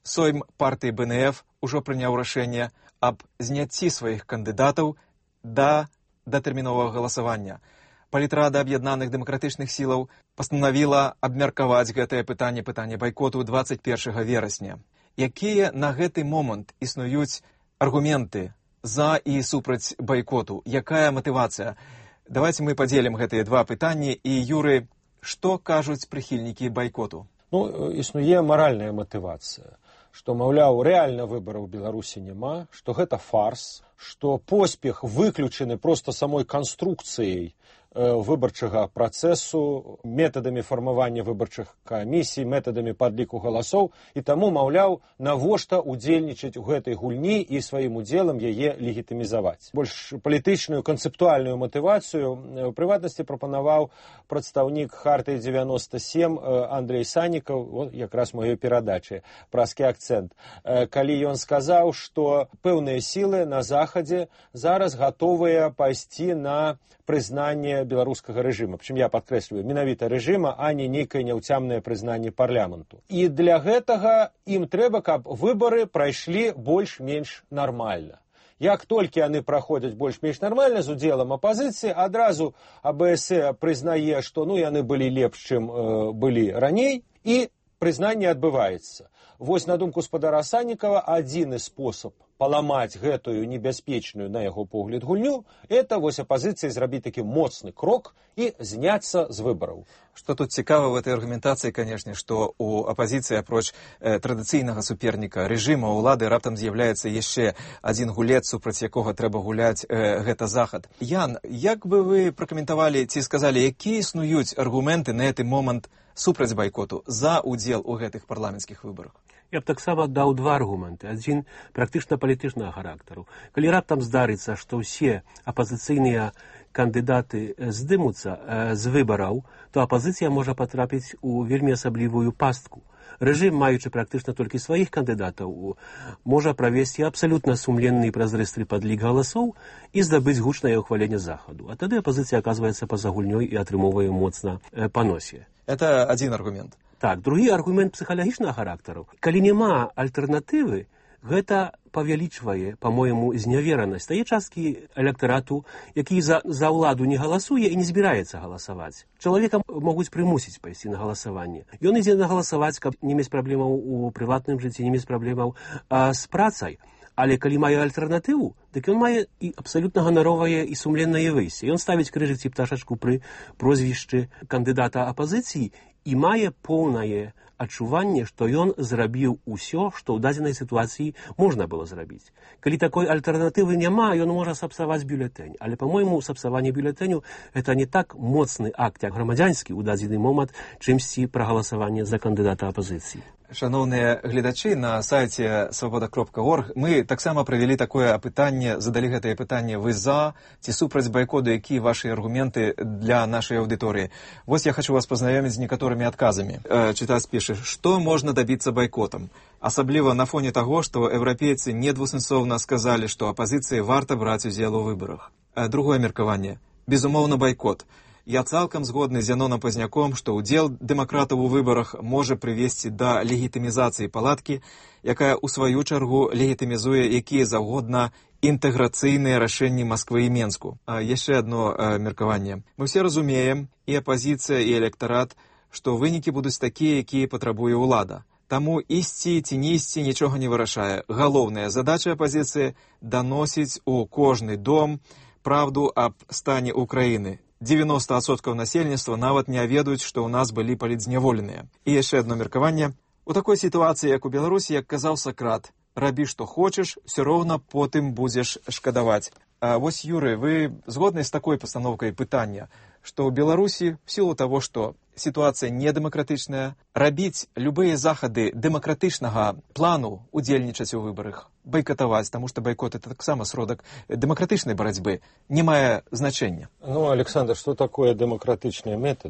Сойм партыі бэ эн эф ужо прыняў рашэнне аб зняцці сваіх кандыдатаў да датэрміновага галасавання. Палітрада аб'яднаных дэмакратычных сілаў пастанавіла абмеркаваць гэтае пытанне, пытанне байкоту дваццаць першага верасня. Якія на гэты момант існуюць аргументы за і супраць байкоту? Якая матывацыя? Давайте мы падзелім гэтыя два пытанні. І, Юры, што кажуць прыхільнікі байкоту?
Ну, існуе маральная матывацыя, што, маўляў, рэальна выбараў у Беларусі няма, што гэта фарс, што поспех выключаны проста самой канструкцыяй выбарчага працэсу, метадамі фармавання выбарчых камісій, метадамі падліку галасоў, і таму, маўляў, навошта удзельнічаць у гэтай гульні і сваім удзелам яе легітымізаваць. Больш палітычную канцэптуальную матывацыю у прыватнасці прапанаваў прадстаўнік Хартыі дзевяноста сем Андрей Саннікаў, якраз маёй перадачы, празкі акцэнт, калі ён сказаў, што пэўныя сілы на захадзе зараз гатовыя пайсці на прызнанне беларускага рэжыма. Прычым я падкрэсліваю, менавіта рэжыма, а не нейкае няўцямнае прызнанне парламенту. І для гэтага ім трэба, каб выбары прайшлі больш-менш нармальна. Як толькі яны праходзяць больш-менш нармальна з удзелам апазіцыі, адразу а бэ эс э прызнае, што ну, яны былі лепш, чым э, былі раней, і прызнанне адбываецца. Вось, на думку спадара Саннікава, адзіны спосаб паламаць гэтую небяспечную, на яго погляд, гульню, это вось апазіцыі зрабіць такі моцны крок і зняцца з выбараў.
Што тут цікава в этой аргументацыі, канешне, што у апазіцыі апроч э, традыцыйнага суперніка рэжыма улады раптам з'яўляецца яшчэ адзін гулец, супраць якога трэба гуляць э, гэта захад. Ян, як бы вы пракаментавалі ці сказалі, якія існуюць аргументы на гэты момант супраць байкоту за удзел у гэтых парламенцкіх выбарах?
Я б таксама даў два аргументы. Адзін практычна палітычнага характару. Калі раптам здарыцца, што ўсе апазіцыйныя кандыдаты здымуцца з выбараў, то апазіцыя можа патрапіць у вельмі асаблівую пастку. Рэжым, маючы практычна толькі сваіх кандыдатаў, можа правесці абсалютна сумленны і празрысты падлік галасоў і здабыць гучнае ўхваленне захаду. А тады апазіцыя аказваецца па-за гульнёй і атрымоўвае моцна па носе.
Это адзін аргумент.
Так, другі аргумент псіхалагічнага характару. Калі няма альтэрнатывы, гэта павялічвае, па-моему, зняверанасць тае часткі электарату, які за, за ўладу не галасуе і не збіраецца галасаваць. Чалавека могуць прымусіць пайсці на галасаванне. Ён ідзе на галасаваць, каб не мець праблемаў у прыватным жыцці, не мець праблемаў а, з працай. Але калі мае альтэрнатыву, дык ён мае і абсалютна ганаровае і сумленнае выйсце. Ён ставіць крыжык ці пташачку пры прозвішчы кандыдата апазіцыі і мае поўнае адчуванне, што ён зрабіў усё, што ў дадзенай сітуацыі можна было зрабіць. Калі такой альтэрнатывы няма, ён можа сапсаваць бюлетэнь. Але, па-мойму, сапсаванне бюлетэню – гэта не так моцны акт, як грамадзянскі ў дадзены момант, чымсьці прагаласаванне за кандыдата апазіцыі.
Шановныя гледачы, на сайце свабода кропка орг мы таксама правялі такое апытанне, задалі гэтае пытанне: вы за ці супраць байкоту, якія вашы аргументы для нашай аўдыторыі? Вось я хочу вас пазнаёміць з некаторымі адказамі. Э, чытаць піша, што можна дабіцца байкотам? Асабліва на фоне таго, што еўрапейцы недвусэнсоўна сказалі, што апазіцыі варта браць удзел у выбарах. Э, другое меркаванне. Безумоўна, байкот. Я цалкам згодны з Яноном Пазняком, што ўдзел дэмакратаў у выбарах можа прывесці да легітымізацыі палаткі, якая ў сваю чаргу легітымізуе якія заўгодна інтэграцыйныя рашэнні Масквы і Менску. А яшчэ адно а, меркаванне. Мы все разумеем, і апазіцыя, і электарат, што вынікі будуць такія, якія патрабуе ўлада. Таму ісці ці не ісці нічога не вырашае. Галоўная задача апазіцыі – даносіць у кожны дом правду аб стане Украіны. дзевяноста адсоткаў насельніцтва нават не ведаюць, што ў нас былі палітзняволеныя. І яшчэ одно меркаванне. У такой сітуацыі, як у Беларусі, як казаў Сакрат, рабі што хочаш, все роўна потым будзеш шкадаваць. А вось, Юры, вы згодны з такой пастаноўкай пытання, што ў Беларусі, в сілу таго, што сітуацыя недэмакратычная, рабіць любыя захады дэмакратычнага плану удзельнічаць у выбарах, байкатаваць, таму што байкот – это таксама сродак дэмакратычнай барацьбы, не мае значэння.
Ну, Александр, что такое демократичные методы?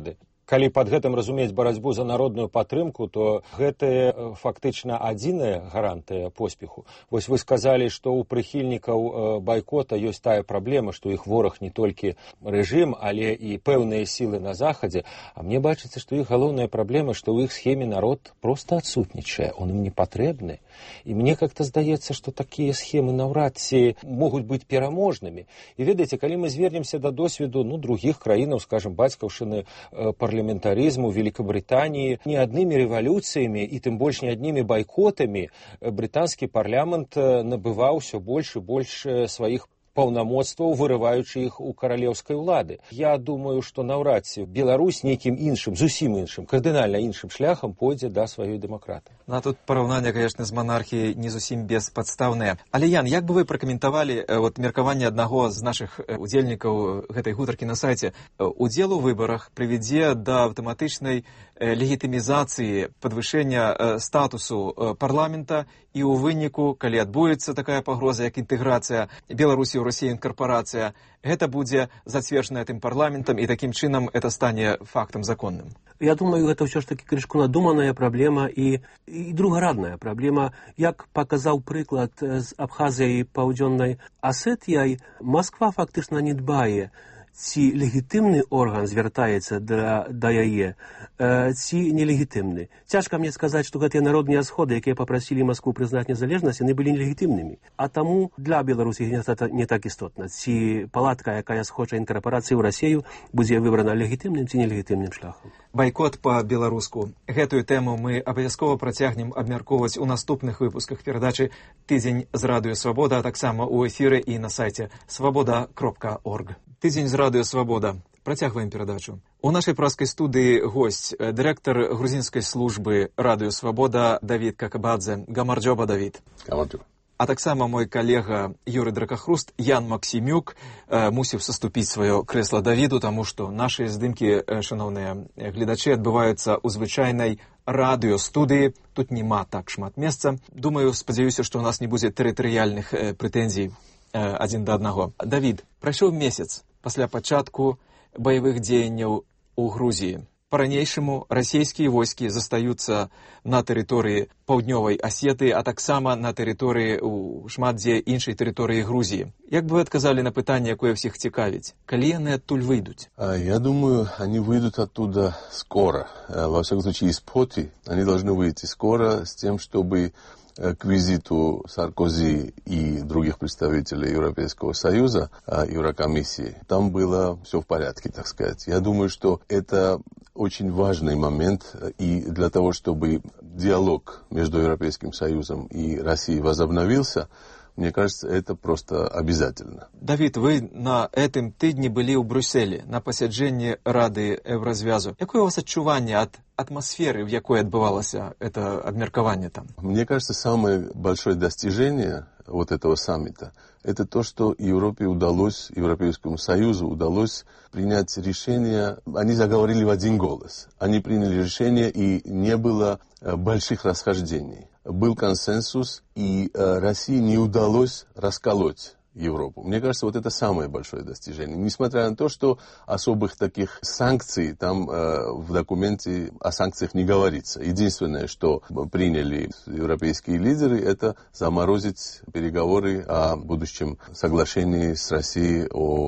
Калі пад гэтым разумець барацьбу за народную падтрымку, то гэта фактычна адзіная гарантыя поспеху. Вось вы сказалі, што ў прыхільнікаў байкота ёсць тая праблема, што іх вораг не толькі рэжым, але і пэўныя сілы на захадзе. А мне бачыцца, што іх галоўная праблема, што ў іх схеме народ проста адсутнічае, он ім не патрэбны. І мне как-то здаецца, што такія схемы наўрад ці могуць быць пераможнымі. І ведаеце, калі мы звернемся да досведу ну, другіх краінаў, скажем, бацькаўшчыны парламентарызму Великобритании, не одними революциями и тем больше не одними бойкотами британский парламент набывал все больше и больше своих паўнамоцтваў, вырываючы іх у каралеўскай улады. Я думаю, што наўрад ці Беларусь нейкім іншым, зусім іншым, кардынальна іншым шляхам пойдзе да сваёй дэмакраты.
Ну, а тут параўнанне, конечно, з монархіяй не зусім беспадстаўнае. Але, Ян, як бы вы пракаментавалі вот, меркаванне аднаго з нашых удзельнікаў гэтай гутаркі на сайце? Удзел у выбарах прывядзе да аўтаматычнай легітымізацыі, падвышэння статусу парламента, і ў выніку, калі адбудзецца такая пагроза, як інтэграцыя Беларусі ў Расію інкарпорацыя, гэта будзе зацверджана тым парламентам, і такім чынам это стане фактам законным.
Я думаю, гэта ўсё ж такі крышку надуманая праблема і, і другарадная праблема. Як паказаў прыклад з Абхазіяй і Паўдзённай Асетіяй, Масква фактычна не дбае, ці легітымны орган звяртаецца да, да яе, э, ці нелегітымны. Цяжка мне сказаць, што гэтыя народныя сходы, якія папрасілі Маскву прызнаць незалежнасць, яны былі нелегітымнымі. А таму для Беларусі не, не так істотна, ці палатка, якая схоча інкарпорацыі ў Расію, будзе выбрана легітымным ці нелегітымным шляхам.
Байкот па-беларуску. Гэтую тэму мы абавязкова працягнем абмяркоўваць у наступных выпусках перадачы «Тыдзень з радыё Свабода», а таксама ў эфіры і на сайце свабода кропка орг. Тыдзень з радыё Свабода. Працягваем перадачу. У нашай праскай студыі госць, дырэктар грузінскай службы радыё Свабода Давід Какабадзе. Гамарджоба, Давід.
Гамарджоба.
А таксама мой калега Юрый Дракахруст, Ян Максімюк, э, мусіў саступіць сваё крэсла Давіду, таму што нашы здымкі, э, шановныя гледачы, адбываюцца ў звычайнай радыёстудыі. Тут няма так шмат месца. Думаю, спадзяюся, што ў нас не будзе тэрытарыяльных э, прэтэнзій э, адзін да аднаго. Давід, прайшоў месяц пасля пачатку баявых дзеянняў у Грузіі. Па-ранейшаму расійскія войскі застаюцца на тэрыторыі паўднёвай Асеты, а таксама на тэрыторыі ў шмат дзе іншай тэрыторыі Грузіі. Як бы вы адказалі на пытанне, якое всіх цікавіць? Калі яны адтуль выйдуць?
Я думаю, они выйдут оттуда скоро. Во всяком случае, из Поти они должны выйти скоро с тем, чтобы к визиту Саркози и других представителей Европейского Союза, Еврокомиссии, там было все в порядке, так сказать. Я думаю, что это очень важный момент, и для того, чтобы диалог между Европейским Союзом и Россией возобновился, мне кажется, это просто обязательно.
Давид, вы на этом тыдні былі ў Брюсселі на пасяджэнні Рады Еўразвязу. Якое у вас адчуванне ад атмосферы, в якой отбывалось это обмеркование там?
Мне кажется, самое большое достижение вот этого саммита – это то, что Европе удалось, Европейскому Союзу удалось принять решение. Они заговорили в один голос. Они приняли решение, и не было больших расхождений. Был консенсус, и России не удалось расколоть Европу. Мне кажется, вот это самое большое достижение. Несмотря на то, что особых таких санкций там э, в документе о санкциях не говорится. Единственное, что приняли европейские лидеры, это заморозить переговоры о будущем соглашении с Россией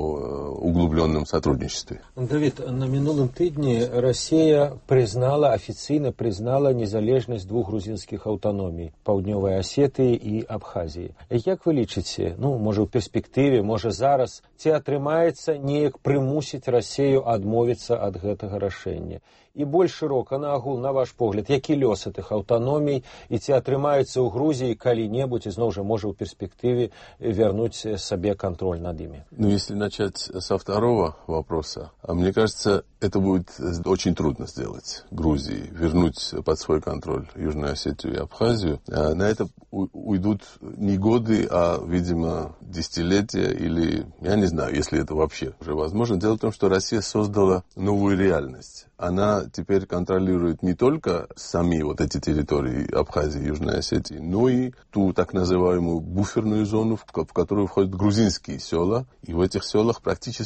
о углубленном сотрудничестве.
Давид, на минулом тыдне Россия признала, официально признала незалежность двух грузинских автономий – Паўднёвай Асетыі и Абхазии. Як вы лічыце, ну, может, перспектыве, можа зараз, ці атрымаецца неяк прымусіць Расію адмовіцца ад гэтага рашэння? І больш шырока, на агул, на ваш погляд, які лёс гэтых аўтаномій, і ці атрымаецца ў Грузіі калі-небудзь, і зноў жа можа ў перспектыве вярнуць сабе контроль над імі?
Ну, если начать со второго вопроса, мне кажется, это будет очень трудно сделать Грузии, вернуть под свой контроль Южную Осетию и Абхазию. На это уйдут не годы, а, видимо, десятилетия или, я не знаю, если это вообще уже возможно. Дело в том, что Россия создала новую реальность. Она теперь контролирует не только сами вот эти территории Абхазии и Южной Осетии, но и ту так называемую буферную зону, в которую входят грузинские села. И в этих селах практически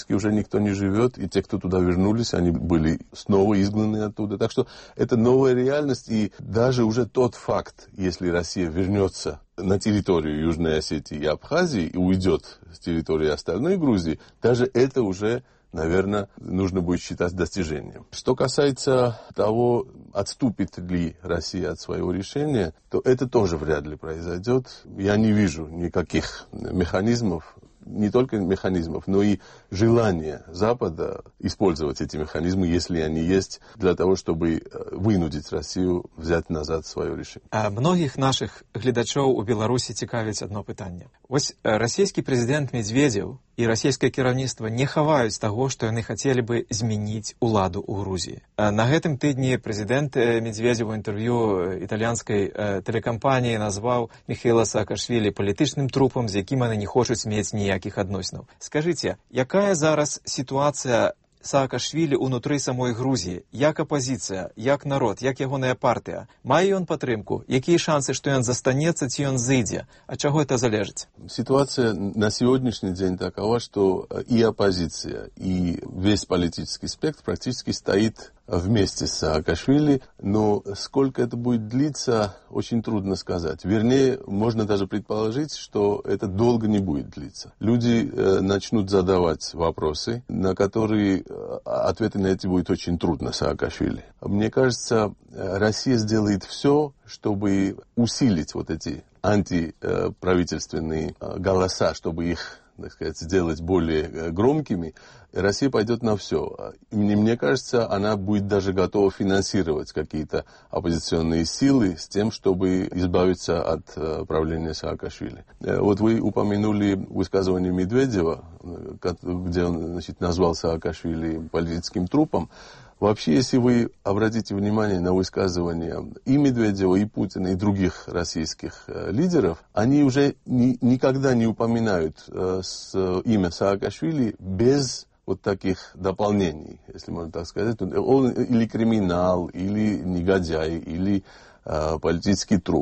практически уже никто не живет, и те, кто туда вернулись, они были снова изгнаны оттуда. Так что это новая реальность, и даже уже тот факт, если Россия вернется на территорию Южной Осетии и Абхазии и уйдет с территории остальной Грузии, даже это уже, наверное, нужно будет считать достижением. Что касается того, отступит ли Россия от своего решения, то это тоже вряд ли произойдет. Я не вижу никаких механизмов, не только механизмов, но и желания Запада использовать эти механизмы, если они есть, для того, чтобы вынудить Россию взять назад свое решение.
А многих наших глядачоў у Беларусі цікавіць одно пытанне. Вось расійскі прэзідэнт Медведзеў і расійскае кіраўніцтва не хаваюць таго, што яны хацелі бы змяніць уладу ў Грузіі. На гэтым тыдні прэзідэнт Медведзеў у інтэрв'ю італьянскай тэлекампаніі назваў Міхаіла Саакашвілі палітычным трупам, з якім яны не хочуць мець ніякіх адносінаў. Скажыце, якая зараз сітуацыя Саакашвілі ўнутры самой Грузіі? Як апазіцыя, як народ, як ягоная партыя? Мае ён падтрымку? Якія шансы, што ён застанецца, ці ён зыдзе? Ад чаго это залежыць?
Ситуация на сегодняшний день такова, что и оппозиция, и весь политический спектр практически стоит вместе с Саакашвили, но сколько это будет длиться, очень трудно сказать. Вернее, можно даже предположить, что это долго не будет длиться. Люди э, начнут задавать вопросы, на которые э, ответы на эти будет очень трудно Саакашвили. Мне кажется, Россия сделает все, чтобы усилить вот эти антиправительственные голоса, чтобы их, так сказать, сделать более громкими. Россия пойдет на все. И мне кажется, она будет даже готова финансировать какие-то оппозиционные силы с тем, чтобы избавиться от правления Саакашвили. Вот вы упомянули высказывание Медведева, где он, значит, назвал Саакашвили политическим трупом. Вообще, если вы обратите внимание на высказывания и Медведева, и Путина, и других российских э, лидеров, они уже ни, никогда не упоминают э, с, имя Саакашвили без вот таких дополнений, если можно так сказать. Он или криминал, или негодяй, или э, политический труп.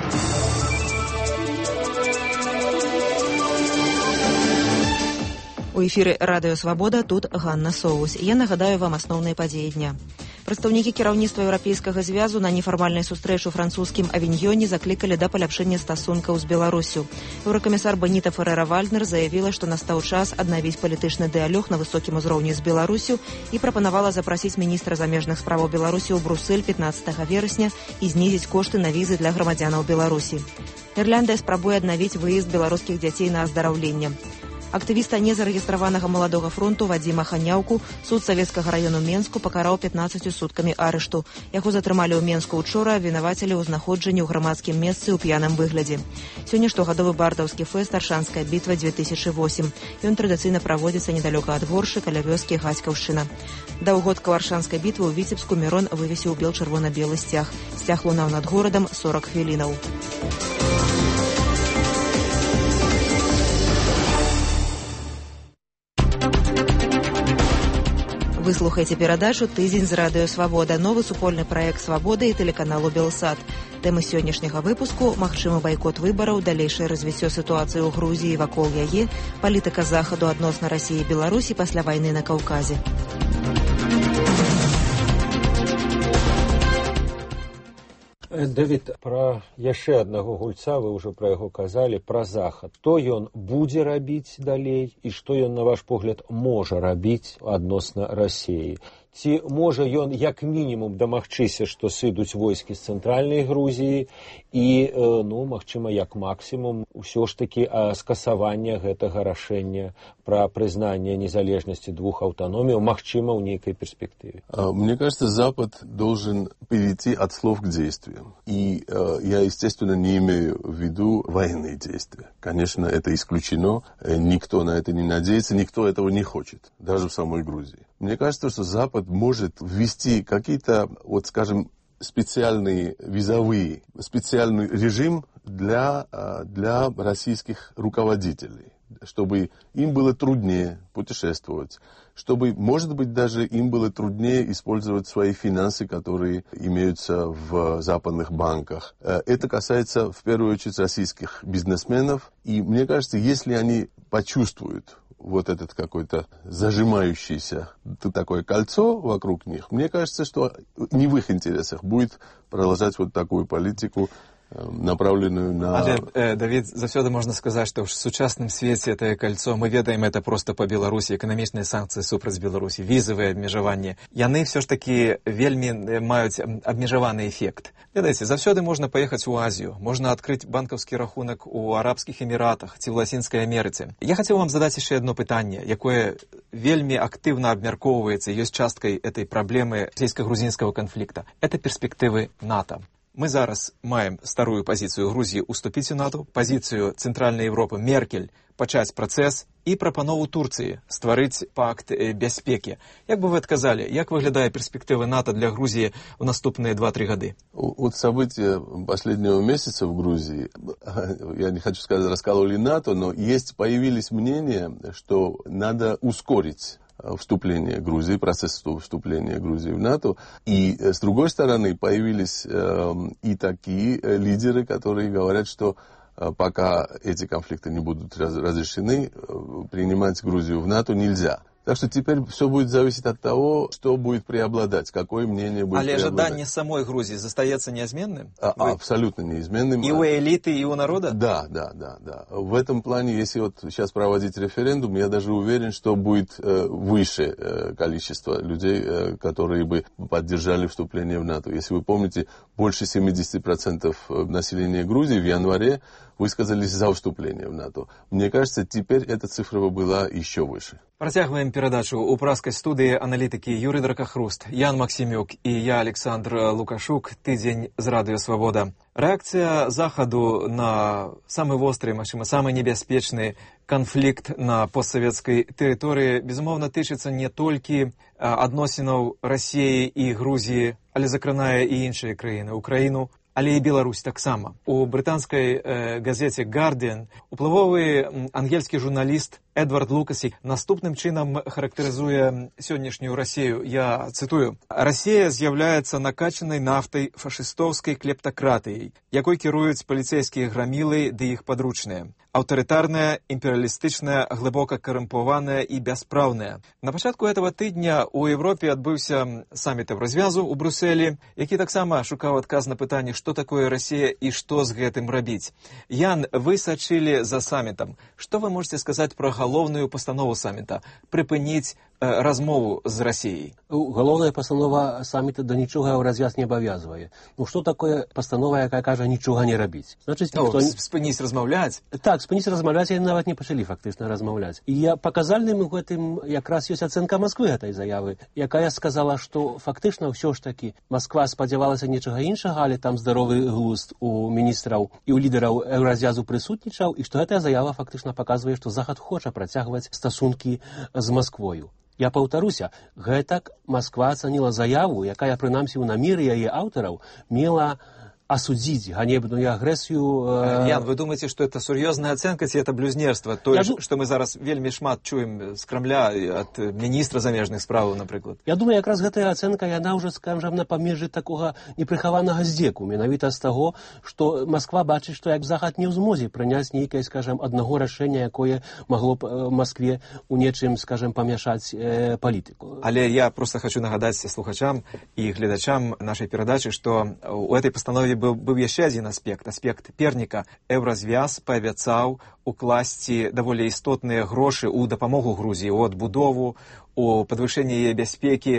У эфіры радыё Свабода, тут Ганна Соус. Я нагадаю вам асноўныя падзеі дня. Прадстаўнікі кіраўніцтва Еўрапейскага звязу на нефармальнай сустрэчы ў французскім Авіньёне заклікалі да паляпшэння стасункаў з Беларусю. Еўракамісар Беніта Ферэра-Вальднер заявіла, што настаў час аднавіць палітычны дыялог на высокім узроўні з Беларусю і прапанавала запрасіць міністра замежных справаў Беларусі ў Брусэль пятнаццатага верасня і знізіць кошты на візы для грамадзянаў Беларусі. Ірландыя спрабуе аднавіць выезд беларускіх дзяцей на аздараўленне. Актывіста незарэгістраванага маладога фронту Вадзіма Ханяўку суд Савецкага раёну Менску пакараў пятнаццаццю суткамі арышту. Яго затрымалі ў Менску учора, абвінавацілі ў знаходжанні ў грамадскім месцы ў п'яным выглядзе. Сёння штогадовы бардаўскі фэст «Аршанская бітва две тысячи восемь». Ён традыцыйна праводзіцца недалёка ад Горшы, каля вёскі Гацькаўшчына. Да ўгодка Аршанскай бітвы ў Віцебску Мірон вывесіў бел-чырвона-белы сцяг. Сцяг лунаў над горадам сорок хвілінаў. Вы слухаеце перадачу «Тыдзень з радыё Свабода», новы супольны праект «Свабода» і тэлеканалу «Белсат». Тэмы сённяшняга выпуску – магчымы байкот выбараў, далейшае развіццё сітуацыі ў Грузіі вакол яе, палітыка захаду адносна Расіі і Беларусі пасля вайны на Каўказе.
Давід, пра яшчэ аднаго гульца, вы ўжо пра яго казалі, пра захад. Што ён будзе рабіць далей і што ён, на ваш погляд, можа рабіць адносна Расіі? Ці можа ён як мінімум дамагчыся, што сыдуць войскі з цэнтральнай Грузіі і, ну, магчыма, як максімум, усё ж такі скасавання гэтага рашэння пра прызнанне незалежнасці двух аўтаноміяў, магчыма, ў нейкай перспектыве?
Мне кажется, Запад должен перейти от слов к действиям. И э, я, естественно, не имею в виду военные действия. Конечно, это исключено. Никто на это не надеется, никто этого не хочет, даже в самой Грузии. Мне кажется, что Запад может ввести какие-то, вот скажем, специальные визовые, специальный режим для, для российских руководителей, чтобы им было труднее путешествовать, чтобы, может быть, даже им было труднее использовать свои финансы, которые имеются в западных банках. Это касается, в первую очередь, российских бизнесменов. И мне кажется, если они почувствуют вот этот какой-то зажимающийся такое кольцо вокруг них, мне кажется, что не в их интересах будет продолжать вот такую политику, направленную на...
Але, э, Давид, заўсёды можна сказаць, што ў сучасным свеце гэтае кольцо, мы ведаем это просто па Беларусі, эканамічныя санкцыі супраць Беларусі, візавыя абмежаванні, яны ўсё ж такі вельмі маюць абмежаваны эфект. Ведаеце, заўсёды можна паехаць у Азію, можна адкрыць банкаўскі рахунак у Арабскіх Эміратах ці ў Лацінскай Амерыцы. Я хацеў вам задаць яшчэ одно пытанне, якое вельмі актыўна абмяркоўваецца, ёсць часткай этой праблемы расійска-грузінскага канфлікта. Это перспектывы НАТО. Мы зараз маем старую пазіцыю Грузіі уступіць у НАТО, пазіцыю Цэнтральнай Еўропы Меркель пачаць працэс і прапанову Турцыі стварыць пакт бяспекі. Як бы вы адказалі, як выглядае перспектыва НАТО для Грузии в наступные два-три года?
Вот события последнего месяца в Грузии, я не хочу сказать, раскололи НАТО, но есть, появились мнения, что надо ускорить вступление Грузии, процесс вступления Грузии в НАТО. И с другой стороны появились э, и такие лидеры, которые говорят, что э, пока эти конфликты не будут раз, разрешены, э, принимать Грузию в НАТО нельзя. Так что теперь все будет зависеть от того, что будет преобладать, какое мнение будет
Але
преобладать.
Але ожидание самой Грузии застается неизменным?
А, абсолютно неизменным.
И у элиты, и у народа?
Да, да, да, да. В этом плане, если вот сейчас проводить референдум, я даже уверен, что будет э, выше э, количество людей, э, которые бы поддержали вступление в НАТО. Если вы помните, больше семьдесят процентов населения Грузии в январе высказались за вступление в НАТО. Мне кажется, теперь эта цифра была еще выше.
Працягваем перадачу у праскай студыі аналітыкі Юрый Дракахруст, Ян Максімюк і я, Александр Лукашук. Тыдзень з Радыё Свабода. Рэакцыя Захаду на самы востры, магчыма, самы небяспечны канфлікт на постсавецкай тэрыторыі, безумоўна, тычыцца не толькі адносінаў Расіі і Грузіі, але закранае і іншыя краіны, Украіну, але і Беларусь таксама. У брытанскай э, газеце «Гардиан» уплывовы ангельскі журналіст Эдвард Лукасі наступным чынам характарызуе сённяшнюю Расію. Я цытую. «Расія з'яўляецца накачанай нафтай фашыстоўскай клептакратыяй, якой кіруюць паліцэйскія грамілы ды іх падручныя. Аўтарытарная, імперыялістычная, глыбока карумпаваная і бяспраўная». На пачатку этого тыдня у Европе адбыўся саміт Еўразвязу ў Брюсселі, які таксама шукаў адказ на пытанне, што такое Расія і што з гэтым рабіць. Ян, вы сачылі за самітам. Што вы можете сказаць пра галоўную пастанову саміта? Прыпыніць э, размову з Расіяй.
Галоўная пастанова саміта да нічога развяз не абавязвае. Ну што такое пастанова, якая кажа нічога не рабіць? Значыць,
ну,
ніхто...
спыніць размаўляць?
Так, спыніць размаўляць, яны нават не пачалі фактычна размаўляць. І я паказальным у гэтым якраз ёсць ацэнка Масквы гэтай заявы, якая сказала, што фактычна ўсё ж такі Масква спадзявалася нечага іншага, але там здаровы глузд у міністраў і ў лідараў Еўразвязу прысутнічаў, і што гэтая заява фактычна паказвае, што Захад хоча працягваць стасункі з Масквою. Я паўтаруся, гэтак Масква ацаніла заяву, якая, прынамсі, у намеры яе аўтараў мела осудить ганебную агрессию. Э...
Ян, вы думаете, что это серьезная оценка, ці это блюзнерство? То, ду... что мы зараз вельмі шмат чуем з Кремля от міністра замежных справаў, напрыклад.
Я думаю, якраз гэтая ацэнка, яна ўжо, скажем, на памежы такога непрыхаванага здзеку, менавіта з таго, што Масква бачыць, што як Захад не ў змозе прыняць нейкае, скажем, аднаго рашэння, якое магло б э, Маскве у нечым, скажем, памяшаць э, палітыку.
Але я просто хочу нагадаць слухачам і гледачам нашай перадачы, што у этой пастанове Быў, быў яшчэ адзін аспект, аспект перніка. Еўразвяз паабяцаў укласці даволі істотныя грошы ў дапамогу Грузіі, у адбудову, у падвышэнне яе бяспекі,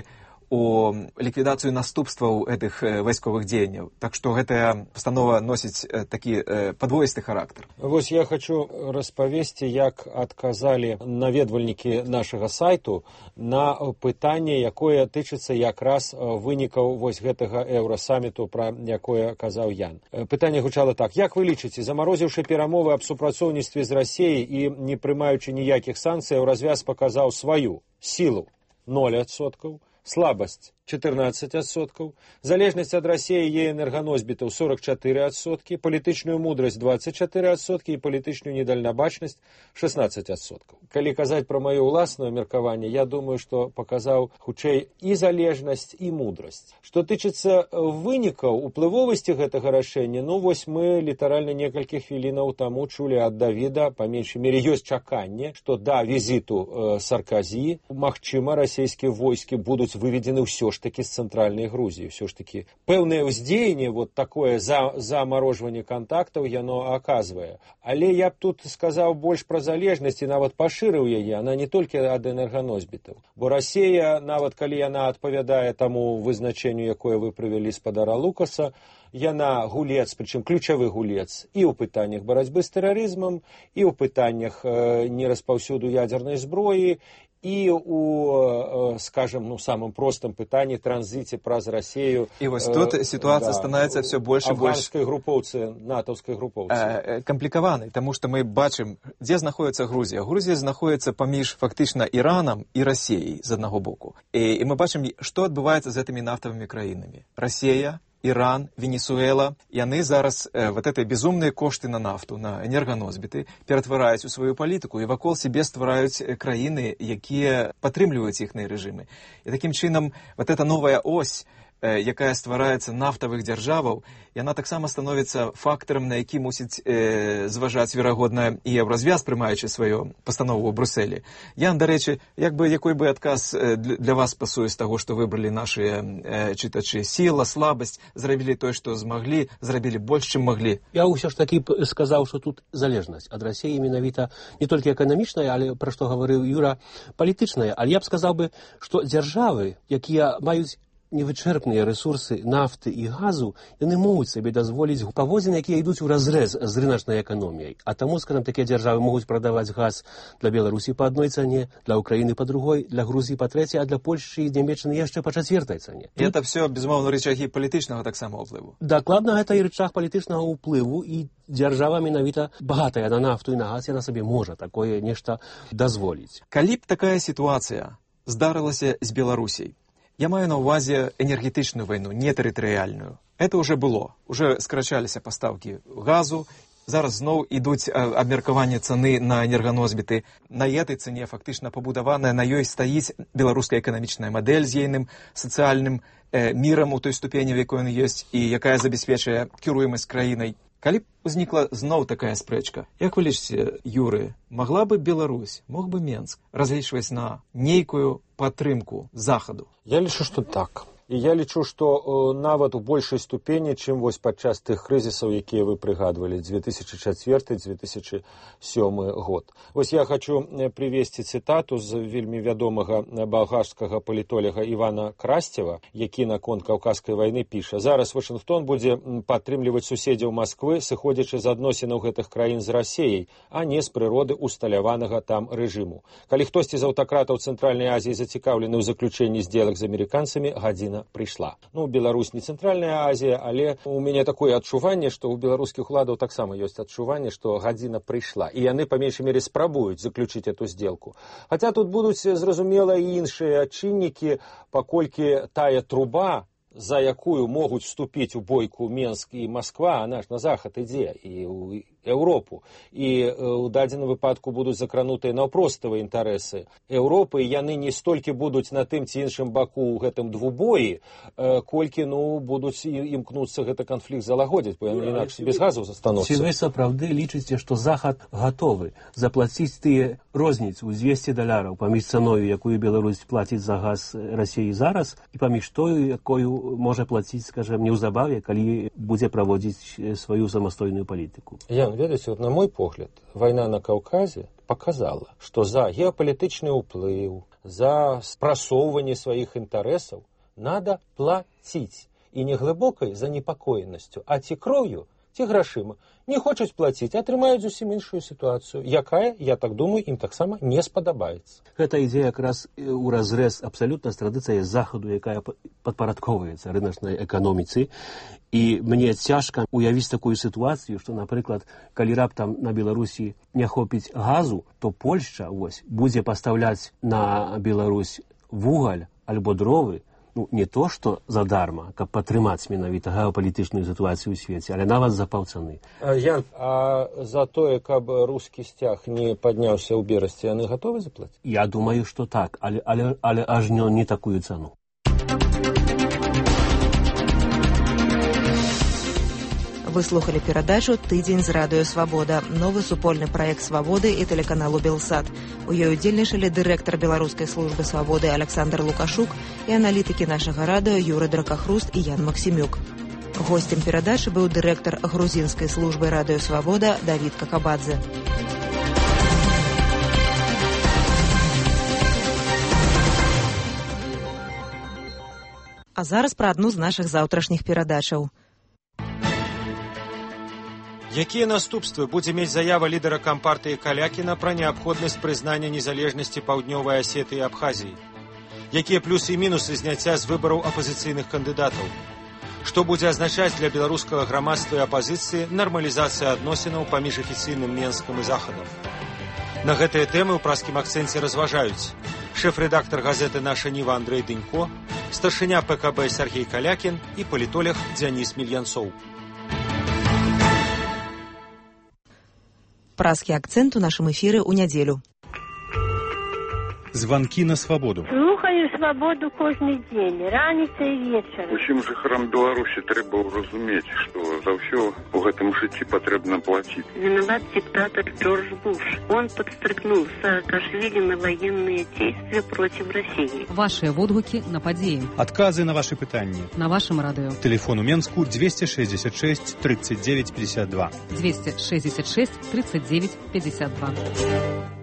у ліквідацыю наступстваў гэтых вайсковых дзеянняў. Так што гэтая пастанова носіць такі падвоісты характар.
Вось я хочу распавесці, як адказалі наведвальнікі нашага сайту на пытанне, якое тычыцца якраз вынікаў вось гэтага еўрасаміту, пра якое казаў Ян. Пытанне гучала так: як вы лічыце, замарозіўшы перамовы аб супрацоўніцтве з Расіяй і не прымаючы ніякіх санкцый, Еўразвяз паказаў сваю сілу ноль адсоткаў, слабасць чатырнаццаць адсоткаў, залежнасць ад Расіі яе энерганосьбітаў сорок чатыры адсоткі, палітычную мудрасць двадцать чатыры адсоткі і палітычную недальнабачнасць шестнадцать адсоткаў. Калі казаць пра маё ўласнае меркаванне, я думаю, што паказаў хутчэй і залежнасць, і мудрасць. Што тычыцца вынікаў уплывовасці гэтага рашэння, ну вось мы літаральна некалькі хвілінаў таму чулі ад Давіда, па меншай мере ёсць чаканне, што да візіту э, Сарказі, магчыма, расійскія войскі будуць выведзены ўсё ж таки з цэнтральнай Грузіі. Ўсё ж таки пэўнае ўздзеянне, вот такое за, замарожванне кантактаў яно аказвае. Але я б тут сказаў больш пра залежнасць і нават пашырыў яе, она не толькі ад энерганосьбітаў. Бо Расія, нават калі яна адпавядае таму вызначенню, якое вы прывялі спадара Лукаса, яна гулец, прычым ключавы гулец і ў пытаннях барацьбы з тэрарызмам, і ў пытаннях э, нераспаўсюду ядзернай зброі, і у, скажем, ну, самым простым пытанні транзіце праз Расію.
І вось тут ситуация да, становится все больше и больше
афганской группоўцы, натовской группоўцы.
Э, камплікаванай, тому что мы бачым, дзе знаходится Грузія. Грузія знаходится паміж фактычна Іранам і Расіяй з аднаго боку. І, і мы бачым, што адбываецца з гэтымі нафтавымі краінамі. Расія, Иран, Венесуэла, яны зараз э, вот этой безумные кошты на нафту, на энерганосбіты ператвараюць у сваю палітыку і вакол сябе ствараюць краіны, якія падтрымліваюць іхныя рэжымы. І такім чынам вот эта новая ось, э, якая ствараецца нафтавых дзяржаваў, яна таксама становіцца фактарам, на які мусіць э, зважаць, верагодна, і Еўразвяз, прымаючы сваю пастанову ў Брусэлі. Я, дарэчы, як бы, якой бы адказ э, для вас пасуе з таго, што выбралі нашыя э, чытачы? Сіла, слабасць, зрабілі тое, што змаглі, зрабілі больш, чым маглі.
Я ўсё ж такі сказаў, што тут залежнасць ад Расіі менавіта не толькі эканамічная, але, пра што гаварыў Юра, палітычная. Але я б сказаў бы, што дзяржавы, якія маюць невычэрпныя рэсурсы нафты і газу, яны могуць сабе дазволіць паводзіны, якія ідуць у разрэз з рыначнай эканоміяй. А таму, скажам, такія дзяржавы могуць прадаваць газ для Беларусі па адной цане, для Украіны па другой, для Грузіі па трэцяй, а для Польшчы і Нямецчыны яшчэ па чацвертай цане.
І это все, безумоўна, рычагі палітычнага таксама ўплыву.
Дакладна, гэта і рычаг палітычнага ўплыву, і дзяржава менавіта багатая на нафту і на газ, яна сабе можа такое нешта дазволіць.
Калі б такая сітуацыя здарылася з Беларусей, я маю на увазе энергетычную вайну, не тэрытарыяльную. Это уже было. Уже скарачаліся пастаўкі газу, зараз зноў ідуць абмеркаванне цаны на энерганосбіты. На этой цане фактычна пабудаваная, на ёй стаіць беларуская эканамічная мадэль з ейным сацыяльным э, мірам у той ступені, в якой ён ёсць, і якая забяспечвае кіруемасць краінай. Калі б узнікла зноў такая спрэчка, як вы лічыце, Юры, могла бы Беларусь, мог бы Менск разлічваць на нейкую падтрымку захаду?
Я лічу, што так. І я лічу, што э, нават у большай ступені, чым вось падчас тых крызісаў, якія вы прыгадвалі, две тысячи четвёрты — две тысячи сёмы год. Вось я хочу прывесці цытату з вельмі вядомага балгарскага палітолага Івана Красцева, які наконт каўказскай вайны піша: зараз Вашынгтон будзе падтрымліваць суседзяў Масквы, сыходзячы з адносінаў гэтых краін з Расіяй, а не з прыроды усталяванага там рэжыму. Калі хтосьці з аўтакратаў Цэнтральнай Азіі зацікаўлены ў заключэнні здзелак з амерыканцамі, гадзіна прыйшла. Ну, Беларусь не Цэнтральная Азія, але у мяне такое адчуванне, што ў беларускіх уладаў таксама ёсць адчуванне, што гадзіна прыйшла. І яны, па меншай мере, спрабуюць заключыць эту здзелку. Хаця тут будуць, зразумела, і іншыя чыннікі, паколькі тая труба, за якую могуць вступіць у бойку Менск і Масква, она ж на захад ідзе, і ў Еўропу. І ў дадзеным выпадку будуць закранутыя наўпроставыя інтарэсы Еўропы, і яны не столькі будуць на тым ці іншым баку ў гэтым двубоі, колькі, ну, будуць імкнуцца гэты канфлікт залагодзіць, бо яны інакш без газу застануцца.
Ці вы сапраўды лічыце, што захад гатовы заплаціць тыя розніцу ў двесце даляраў паміж цаною, якую Беларусь плаціць за газ Расіі зараз, і паміж тою, якую можа плаціць, скажем, неўзабаве, калі будзе праводзіць сваю самастойную палітыку?
Ян, ведаеце, вот на мой погляд, вайна на Каўказе показала, што за геапалітычны ўплыў, за спрасоўванне сваіх інтарэсаў надо плаціць. І не глыбокай занепакоенасцю, а ці кроўю, ці грашыма. Не хочуць плаціць, атрымаюць зусім іншую сітуацыю, якая, я так думаю, ім таксама не спадабаецца.
Гэта ідзе якраз у разрэз абсалютна з традыцыяй захаду, якая падпарадкоўваецца рыначнай эканоміцы. І мне цяжка уявіць такую сітуацыю, што, напрыклад, калі раптам на Беларусі не хопіць газу, то Польшча вось будзе пастаўляць на Беларусь вугаль альбо дровы ну, не то, што задарма, каб падтрымаць менавіта геапалітычную сітуацыю ў свеце, але нават за паўцаны.
Ян, а за тое, каб рускі сцяг не падняўся ў берасці, яны гатовы заплаціць?
Я думаю, што так, але, але, але аж не, не такую цану.
Вы слухали перадачу «Тыдзень з радыё Свабода», новы супольны праект «Свабоды» і тэлеканалу «Белсат». У ёй удзельнічалі дырэктар беларускай службы «Свабоды» Александр Лукашук і аналітыкі нашага радыё Юры Дракахруст і Ян Максімюк. Госцем перадачы быў дырэктар грузінскай службы «Радыё Свабода» Давід Какабадзе. А зараз пра адну з нашых заўтрашніх перадачаў.
Якія наступствы будзе мець заява лідара кампартыі Калякіна пра неабходнасць прызнання незалежнасці Паўднёвай Асеты і Абхазіі? Якія плюсы і мінусы зняцця з выбараў апазіцыйных кандыдатаў? Што будзе азначаць для беларускага грамадства і апазіцыі нармалізацыя адносінаў паміж афіцыйным Менскам і Захадам? На гэтыя тэмы ў праскім акцэнце разважаюць шэф-рэдактар газеты «Наша Ніва» Андрэй Дынько, старшыня Пэ Ка Бэ Сяргей Калякін і палітолог Дзяніс Мільянцоў.
Праскі акцент у нашым эфіры ў нядзелю.
Звонки на свободу.
Слухаю свободу кожны дзень, раніца і вечар.
Усім жыхарам Беларусі трэба разумець, што за ўсё у гэтым жыцці патрэбна плаціць.
Виноват диктатор Джордж Буш. Он подстрекнул Саакашвили на военные действия против России.
Ваши отгуки на подеи.
Отказы на ваши пытанні.
На вашем радио.
Телефон у Менску двести шестьдесят шесть тридцать девять пятьдесят два.
двести шестьдесят шесть тридцать девять пятьдесят два.